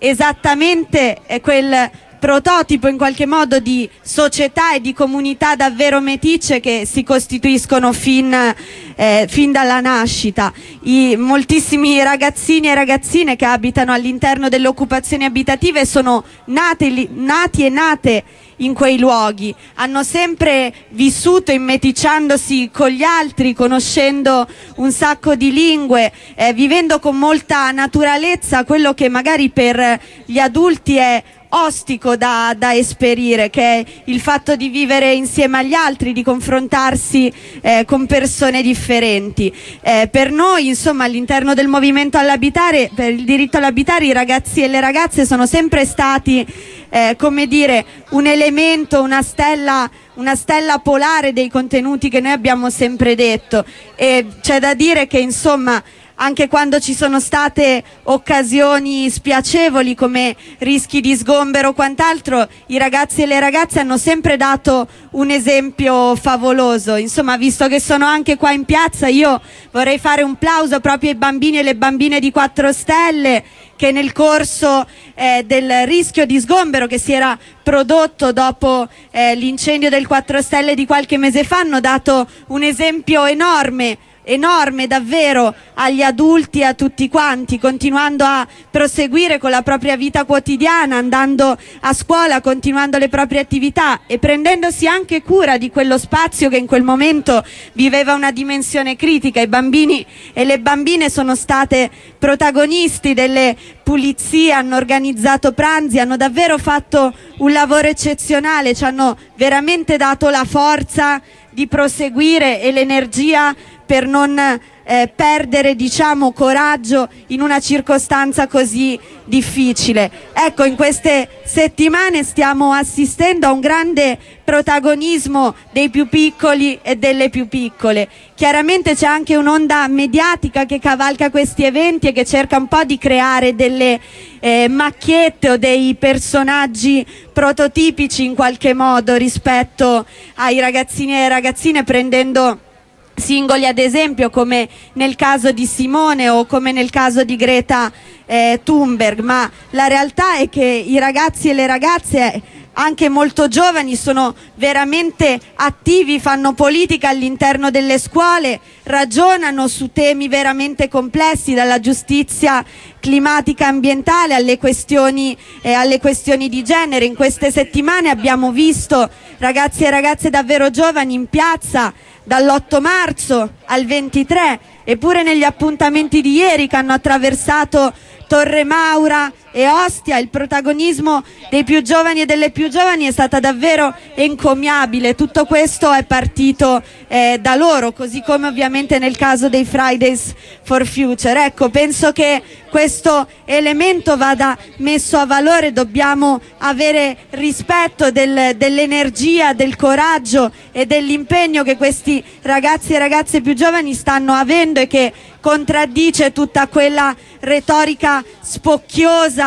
S21: esattamente quel prototipo in qualche modo di società e di comunità davvero meticce che si costituiscono fin, eh, fin dalla nascita. I moltissimi ragazzini e ragazzine che abitano all'interno delle occupazioni abitative sono nati, nati e nate in quei luoghi, hanno sempre vissuto immeticciandosi con gli altri, conoscendo un sacco di lingue, eh, vivendo con molta naturalezza quello che magari per gli adulti è ostico da, da esperire, che è il fatto di vivere insieme agli altri, di confrontarsi eh, con persone differenti. Eh, per noi, insomma, all'interno del movimento all'abitare, per il diritto all'abitare, i ragazzi e le ragazze sono sempre stati, eh, come dire, un elemento, una stella, una stella polare dei contenuti che noi abbiamo sempre detto, e c'è da dire che, insomma, anche quando ci sono state occasioni spiacevoli come rischi di sgombero o quant'altro, i ragazzi e le ragazze hanno sempre dato un esempio favoloso. Insomma, visto che sono anche qua in piazza, io vorrei fare un plauso proprio ai bambini e le bambine di quattro Stelle, che nel corso eh, del rischio di sgombero che si era prodotto dopo eh, l'incendio del quattro Stelle di qualche mese fa hanno dato un esempio enorme enorme davvero agli adulti e a tutti quanti, continuando a proseguire con la propria vita quotidiana, andando a scuola, continuando le proprie attività e prendendosi anche cura di quello spazio che in quel momento viveva una dimensione critica. I bambini e le bambine sono state protagonisti delle pulizie, hanno organizzato pranzi, hanno davvero fatto un lavoro eccezionale, ci hanno veramente dato la forza di proseguire e l'energia per non eh, perdere, diciamo, coraggio in una circostanza così difficile. Ecco, in queste settimane stiamo assistendo a un grande protagonismo dei più piccoli e delle più piccole. Chiaramente c'è anche un'onda mediatica che cavalca questi eventi e che cerca un po' di creare delle eh, macchiette o dei personaggi prototipici in qualche modo rispetto ai ragazzini e ragazzine, prendendo singoli ad esempio come nel caso di Simone o come nel caso di Greta eh, Thunberg, ma la realtà è che i ragazzi e le ragazze anche molto giovani sono veramente attivi, fanno politica all'interno delle scuole, ragionano su temi veramente complessi, dalla giustizia climatica e ambientale alle questioni, eh, alle questioni di genere. In queste settimane abbiamo visto ragazzi e ragazze davvero giovani in piazza dall'otto marzo al ventitré, eppure negli appuntamenti di ieri che hanno attraversato Torre Maura e Ostia il protagonismo dei più giovani e delle più giovani è stata davvero encomiabile. Tutto questo è partito eh, da loro, così come ovviamente nel caso dei Fridays for Future. Ecco, penso che questo elemento vada messo a valore, dobbiamo avere rispetto del, dell'energia, del coraggio e dell'impegno che questi ragazzi e ragazze più giovani stanno avendo e che contraddice tutta quella retorica spocchiosa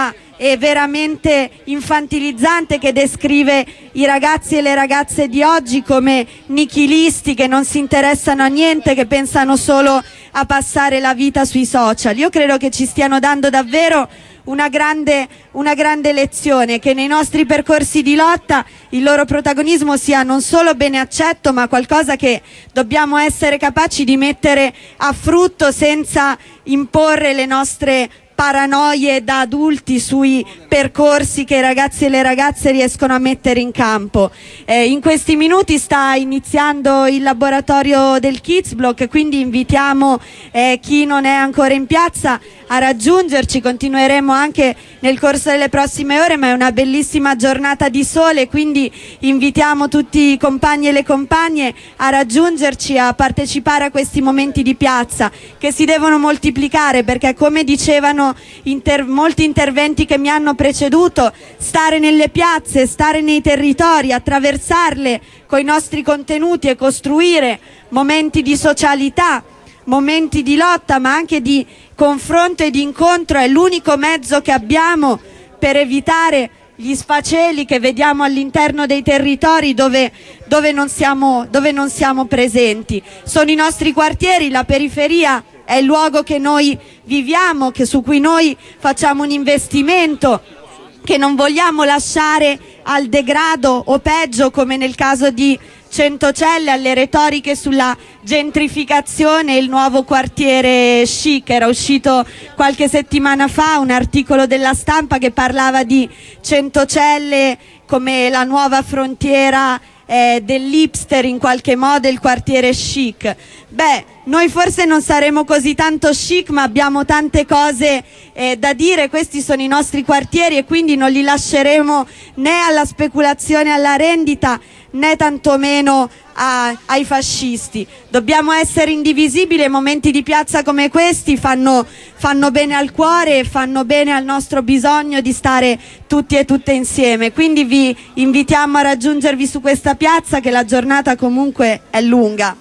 S21: e veramente infantilizzante che descrive i ragazzi e le ragazze di oggi come nichilisti che non si interessano a niente, che pensano solo a passare la vita sui social. Io credo che ci stiano dando davvero una grande, una grande lezione, che nei nostri percorsi di lotta il loro protagonismo sia non solo bene accetto, ma qualcosa che dobbiamo essere capaci di mettere a frutto senza imporre le nostre paranoie da adulti sui percorsi che i ragazzi e le ragazze riescono a mettere in campo. Eh, in questi minuti sta iniziando il laboratorio del Kids Block, quindi invitiamo eh, chi non è ancora in piazza a raggiungerci. Continueremo anche nel corso delle prossime ore, ma è una bellissima giornata di sole, quindi invitiamo tutti i compagni e le compagne a raggiungerci, a partecipare a questi momenti di piazza che si devono moltiplicare, perché come dicevano Inter- molti interventi che mi hanno preceduto, stare nelle piazze, stare nei territori, attraversarle con i nostri contenuti e costruire momenti di socialità, momenti di lotta, ma anche di confronto e di incontro è l'unico mezzo che abbiamo per evitare gli sfaceli che vediamo all'interno dei territori dove, dove, non siamo, dove non siamo presenti. Sono i nostri quartieri, la periferia è il luogo che noi viviamo, che su cui noi facciamo un investimento, che non vogliamo lasciare al degrado o peggio, come nel caso di Centocelle, alle retoriche sulla gentrificazione e il nuovo quartiere chic. Era uscito qualche settimana fa un articolo della Stampa che parlava di Centocelle come la nuova frontiera eh, dell'hipster, in qualche modo il quartiere chic. Beh, noi forse non saremo così tanto chic, ma abbiamo tante cose eh, da dire. Questi sono i nostri quartieri e quindi non li lasceremo né alla speculazione, alla rendita, né tantomeno a, ai fascisti. Dobbiamo essere indivisibili e momenti di piazza come questi fanno, fanno bene al cuore e fanno bene al nostro bisogno di stare tutti e tutte insieme. Quindi vi invitiamo a raggiungervi su questa piazza, che la giornata comunque è lunga.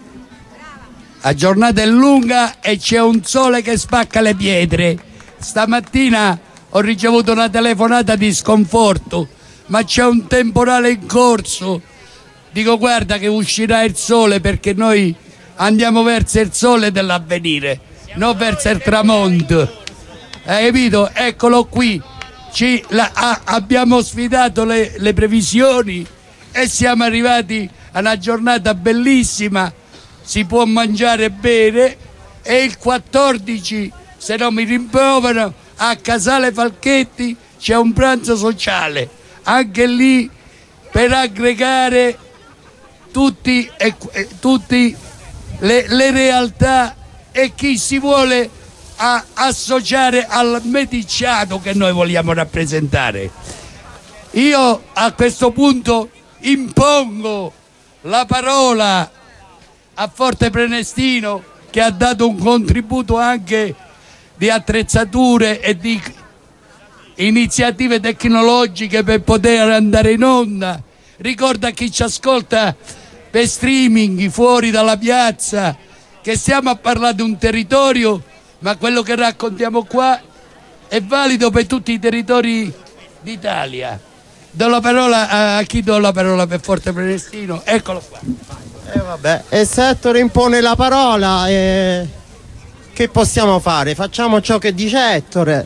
S1: La giornata è lunga e c'è un sole che spacca le pietre. Stamattina ho ricevuto una telefonata di sconforto, ma c'è un temporale in corso. Dico, guarda che uscirà il sole, perché noi andiamo verso il sole dell'avvenire, non verso il tramonto. Hai capito? Eccolo qui. Ci, la, a, abbiamo sfidato le, le previsioni e siamo arrivati a una giornata bellissima. Si può mangiare bene e il quattordici, se non mi rimproverano, a Casale Falchetti c'è un pranzo sociale, anche lì per aggregare tutti, e, e, tutti le, le realtà e chi si vuole a, associare al meticciato che noi vogliamo rappresentare. Io a questo punto impongo la parola a Forte Prenestino, che ha dato un contributo anche di attrezzature e di iniziative tecnologiche per poter andare in onda. Ricorda a chi ci ascolta per streaming fuori dalla piazza che stiamo a parlare di un territorio, ma quello che raccontiamo qua è valido per tutti i territori d'Italia. Do la parola a, a chi do la parola per Forte Prenestino? Eccolo qua.
S2: Eh vabbè, e se Ettore impone la parola, eh, che possiamo fare? Facciamo ciò che dice Ettore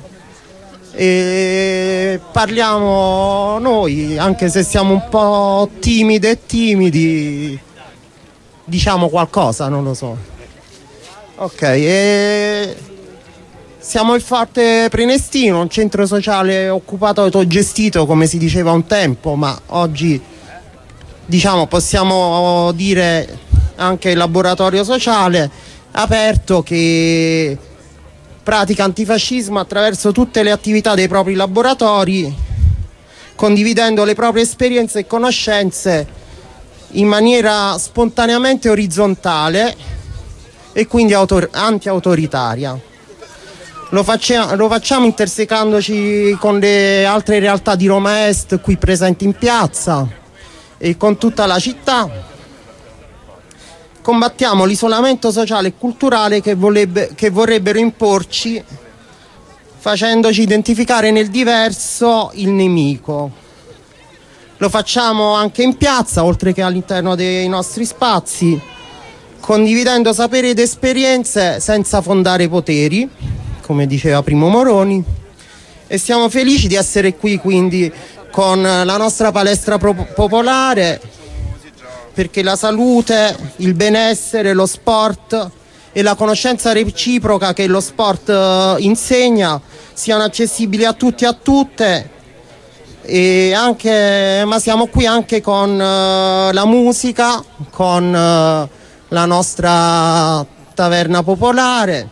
S2: e parliamo noi, anche se siamo un po' timide e timidi, diciamo qualcosa, non lo so. Ok, e siamo il Forte Prenestino, un centro sociale occupato, autogestito, come si diceva un tempo, ma oggi, diciamo, possiamo dire anche il laboratorio sociale aperto, che pratica antifascismo attraverso tutte le attività dei propri laboratori, condividendo le proprie esperienze e conoscenze in maniera spontaneamente orizzontale e quindi autor- anti-autoritaria. Lo facciamo, lo facciamo intersecandoci con le altre realtà di Roma Est qui presenti in piazza e con tutta la città. Combattiamo l'isolamento sociale e culturale che, volebbe, che vorrebbero imporci facendoci identificare nel diverso il nemico. Lo facciamo anche in piazza, oltre che all'interno dei nostri spazi, condividendo saperi ed esperienze senza fondare poteri, come diceva Primo Moroni, e siamo felici di essere qui quindi con la nostra palestra pro- popolare, perché la salute, il benessere, lo sport e la conoscenza reciproca che lo sport eh, insegna siano accessibili a tutti e a tutte, e anche, ma siamo qui anche con eh, la musica, con eh, la nostra taverna popolare.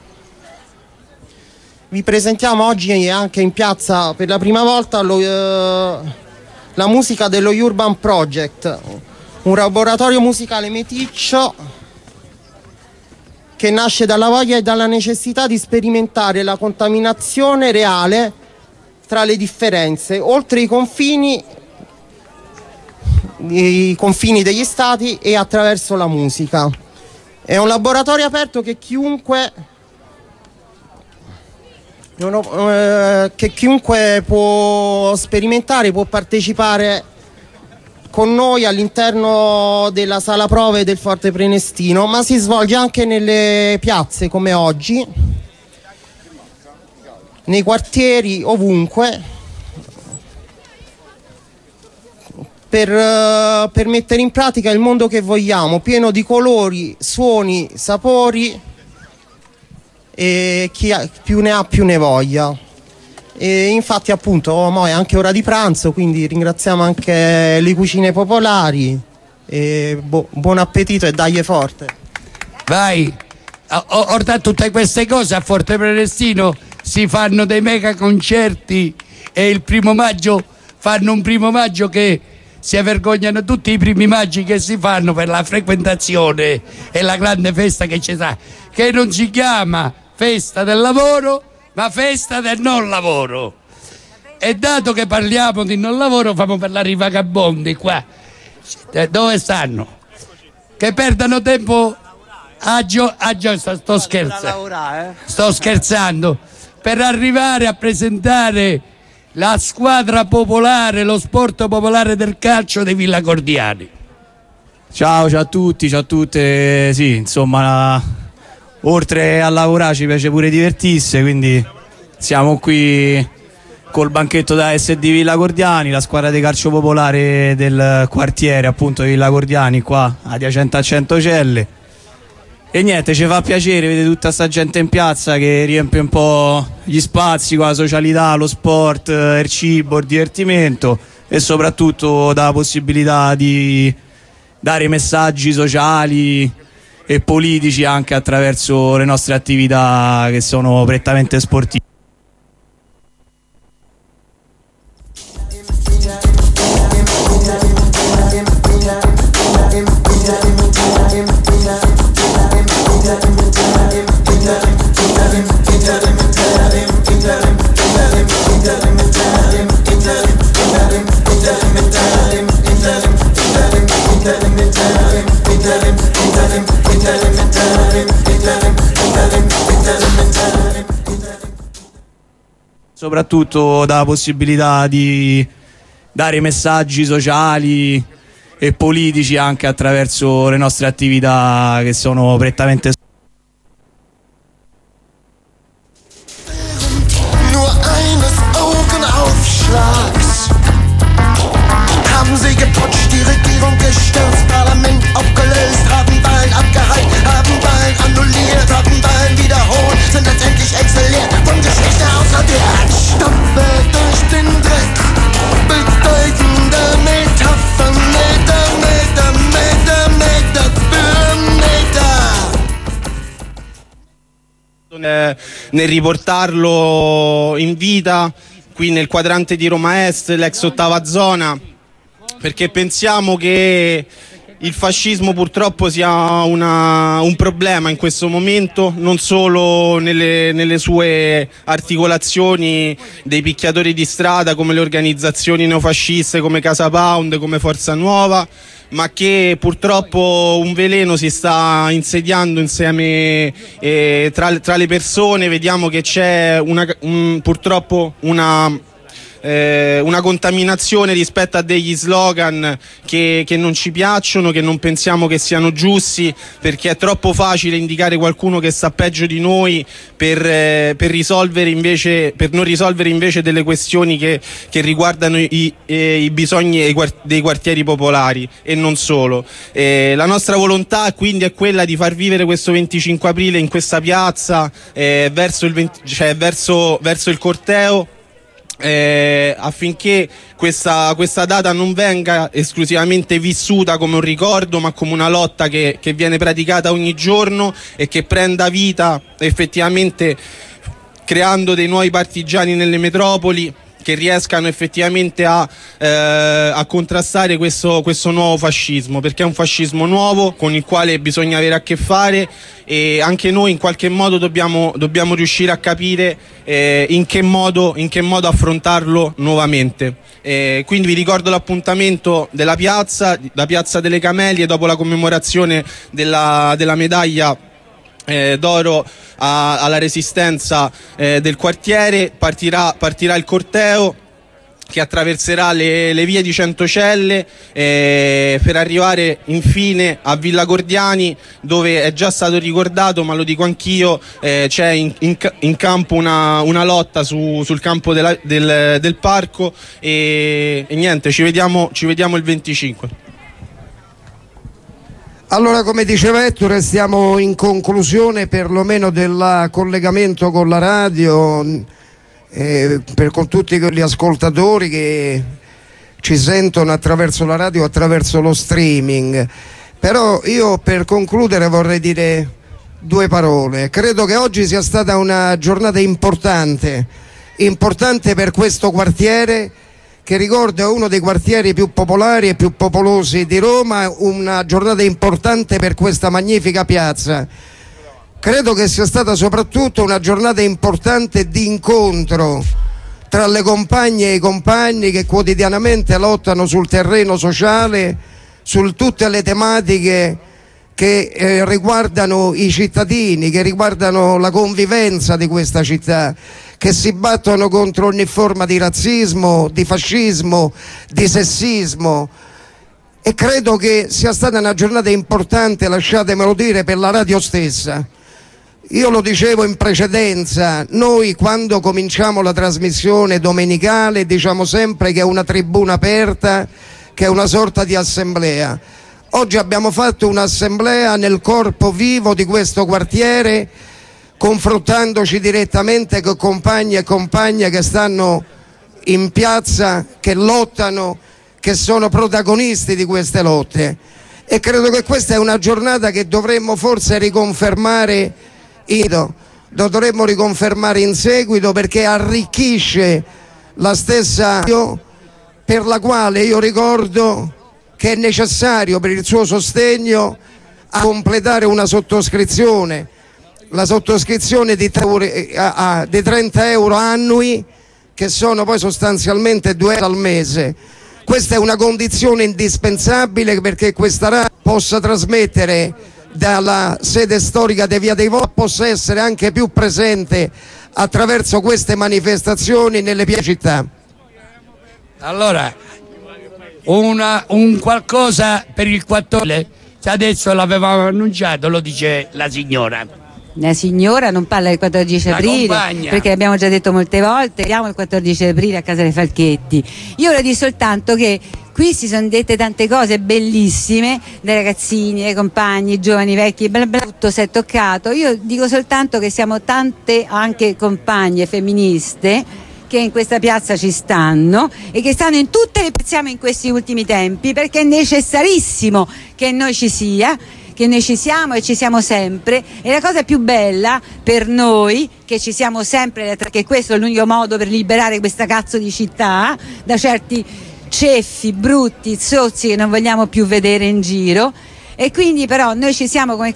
S2: Vi presentiamo oggi anche in piazza per la prima volta lo, eh, la musica dello Urban Project, un laboratorio musicale meticcio che nasce dalla voglia e dalla necessità di sperimentare la contaminazione reale tra le differenze, oltre i confini, i confini degli stati e attraverso la musica. È un laboratorio aperto che chiunque, non ho, eh, che chiunque può sperimentare, può partecipare con noi all'interno della sala prove del Forte Prenestino, ma si svolge anche nelle piazze come oggi, nei quartieri, ovunque, per, uh, per mettere in pratica il mondo che vogliamo, pieno di colori, suoni, sapori, e chi ha, più ne ha più ne voglia. E infatti appunto mo è anche ora di pranzo, quindi ringraziamo anche le cucine popolari e bu- buon appetito e dagli forte.
S1: Vai, oltre a tutte queste cose a Forte Prenestino si fanno dei mega concerti e il primo maggio fanno un primo maggio che si vergognano tutti i primi maggi che si fanno per la frequentazione e la grande festa che ci sta, che non si chiama festa del lavoro ma festa del non lavoro. E dato che parliamo di non lavoro, famo parlare i vagabondi qua. Dove stanno? Che perdano tempo a gio- a gio- sto, sto scherzando. Sto scherzando. Per arrivare a presentare la squadra popolare, lo sport popolare del calcio dei Villagordiani.
S3: Ciao, ciao a tutti, ciao a tutte. Sì, insomma, oltre a lavorare ci piace pure divertirsi, quindi siamo qui col banchetto da S D Villagordiani, la squadra di calcio popolare del quartiere appunto di Villagordiani, qua adiacente a Centocelle. E niente, ci fa piacere vedere tutta sta gente in piazza che riempie un po' gli spazi con la socialità, lo sport, il cibo, il divertimento, e soprattutto dà la possibilità di dare messaggi sociali e politici anche attraverso le nostre attività che sono prettamente sportive. Soprattutto dà la possibilità di dare messaggi sociali e politici anche attraverso le nostre attività che sono prettamente sportive.
S22: Nur eines Augenaufschlags haben sie geputscht, die Regierung gestürzt, Parlament aufgelöst, haben Wahlen abgehalten, haben Wahlen annulliert, haben Wahlen wiederholt, sind letztendlich exzellent von Geschichte ausradiert. Stampfe durch den Dreck, bedeutende Metaphern, Meter, Meter, Meter, Meter für Meter.
S23: Nel riportarlo in vita qui nel quadrante di Roma Est, l'ex ottava zona, perché pensiamo che il fascismo purtroppo sia una, un problema in questo momento, non solo nelle, nelle sue articolazioni dei picchiatori di strada come le organizzazioni neofasciste come Casa Pound, come Forza Nuova, ma che purtroppo un veleno si sta insediando insieme eh, tra, tra le persone. Vediamo che c'è una, un, purtroppo una... Eh, una contaminazione rispetto a degli slogan che, che non ci piacciono, che non pensiamo che siano giusti, perché è troppo facile indicare qualcuno che sta peggio di noi per, eh, per risolvere invece, per non risolvere invece delle questioni che, che riguardano i, eh, i bisogni dei quartieri popolari e non solo. Eh, la nostra volontà quindi è quella di far vivere questo venticinque aprile in questa piazza eh, verso, il venti, cioè verso, verso il corteo, Eh, affinché questa, questa data non venga esclusivamente vissuta come un ricordo, ma come una lotta che, che viene praticata ogni giorno e che prenda vita effettivamente creando dei nuovi partigiani nelle metropoli che riescano effettivamente a, eh, a contrastare questo, questo nuovo fascismo, perché è un fascismo nuovo con il quale bisogna avere a che fare, e anche noi in qualche modo dobbiamo, dobbiamo riuscire a capire eh, in che modo, in che modo affrontarlo nuovamente. Eh, quindi vi ricordo l'appuntamento della piazza, la piazza delle Camelie, dopo la commemorazione della, della medaglia Eh, d'oro a, alla resistenza eh, del quartiere. Partirà, partirà il corteo che attraverserà le, le vie di Centocelle eh, per arrivare infine a Villa Gordiani, dove è già stato ricordato, ma lo dico anch'io, eh, c'è in, in, in campo una, una lotta su, sul campo della, del, del parco e, e niente, ci vediamo, ci vediamo il venticinque.
S4: Allora, come diceva Ettore, stiamo in conclusione perlomeno del collegamento con la radio, eh, per, con tutti gli ascoltatori che ci sentono attraverso la radio, attraverso lo streaming. Però io, per concludere, vorrei dire due parole. Credo che oggi sia stata una giornata importante, importante per questo quartiere, che ricorda uno dei quartieri più popolari e più popolosi di Roma, una giornata importante per questa magnifica piazza. Credo che sia stata soprattutto una giornata importante di incontro tra le compagne e i compagni che quotidianamente lottano sul terreno sociale, su tutte le tematiche che eh, riguardano i cittadini, che riguardano la convivenza di questa città, che si battono contro ogni forma di razzismo, di fascismo, di sessismo. E credo che sia stata una giornata importante, lasciatemelo dire, per la radio stessa. Io lo dicevo in precedenza, noi quando cominciamo la trasmissione domenicale diciamo sempre che è una tribuna aperta, che è una sorta di assemblea. Oggi abbiamo fatto un'assemblea nel corpo vivo di questo quartiere, confrontandoci direttamente con compagni e compagne che stanno in piazza, che lottano, che sono protagonisti di queste lotte. E credo che questa è una giornata che dovremmo forse riconfermare, in, dovremmo riconfermare in seguito, perché arricchisce la stessa, per la quale io ricordo che è necessario per il suo sostegno a completare una sottoscrizione, la sottoscrizione di trenta euro annui, che sono poi sostanzialmente due euro al mese. Questa è una condizione indispensabile perché questa radio possa trasmettere dalla sede storica di Via dei Vo, possa essere anche più presente attraverso queste manifestazioni nelle piccole città.
S1: Allora, una, un qualcosa per il quattordici, adesso l'avevamo annunciato, lo dice la signora.
S5: La signora non parla del quattordici aprile, perché l'abbiamo già detto molte volte, andiamo il quattordici aprile a casa dei Falchetti. Io lo dico soltanto che qui si sono dette tante cose bellissime, dai ragazzini, dai compagni, giovani, vecchi, bla bla, tutto si è toccato. Io dico soltanto che siamo tante anche compagne femministe che in questa piazza ci stanno e che stanno in tutte le piazze in questi ultimi tempi, perché è necessarissimo che noi ci sia, che noi ci siamo e ci siamo sempre. E la cosa più bella per noi, che ci siamo sempre, che questo è l'unico modo per liberare questa cazzo di città da certi ceffi, brutti, zozzi che non vogliamo più vedere in giro, e quindi però noi ci siamo come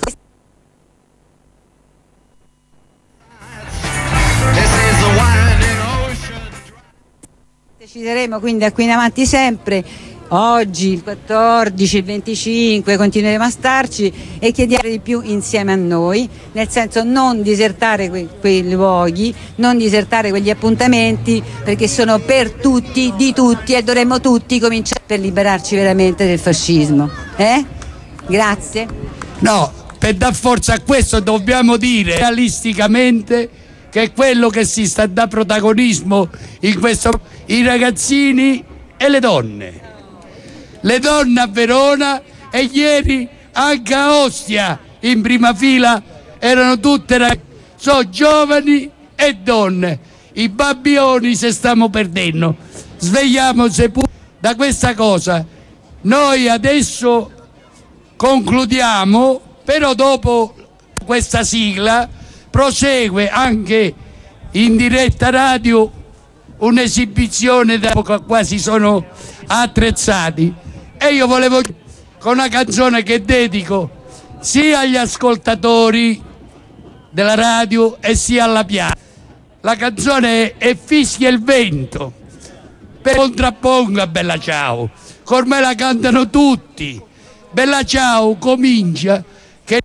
S5: decideremo quindi da qui in avanti sempre. Oggi il quattordici, il venticinque continueremo a starci e chiediamo di più insieme a noi, nel senso non disertare que- quei luoghi, non disertare quegli appuntamenti, perché sono per tutti, di tutti, e dovremmo tutti cominciare per liberarci veramente del fascismo. Eh? Grazie.
S1: No, per dar forza a questo dobbiamo dire realisticamente che quello che si sta da protagonismo in questo, i ragazzini e le donne. Le donne a Verona e ieri anche a Ostia in prima fila erano tutte ragazze, sono giovani e donne. I babbioni se stiamo perdendo. Svegliamoci pure da questa cosa. Noi adesso concludiamo, però dopo questa sigla prosegue anche in diretta radio un'esibizione da quasi sono attrezzati, e io volevo con una canzone che dedico sia agli ascoltatori della radio e sia alla piazza. La canzone è Fischia il vento, per contrapponga Bella Ciao, ormai la cantano tutti. Bella Ciao comincia che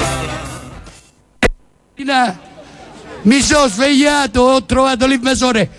S1: mi sono svegliato, ho trovato l'invasore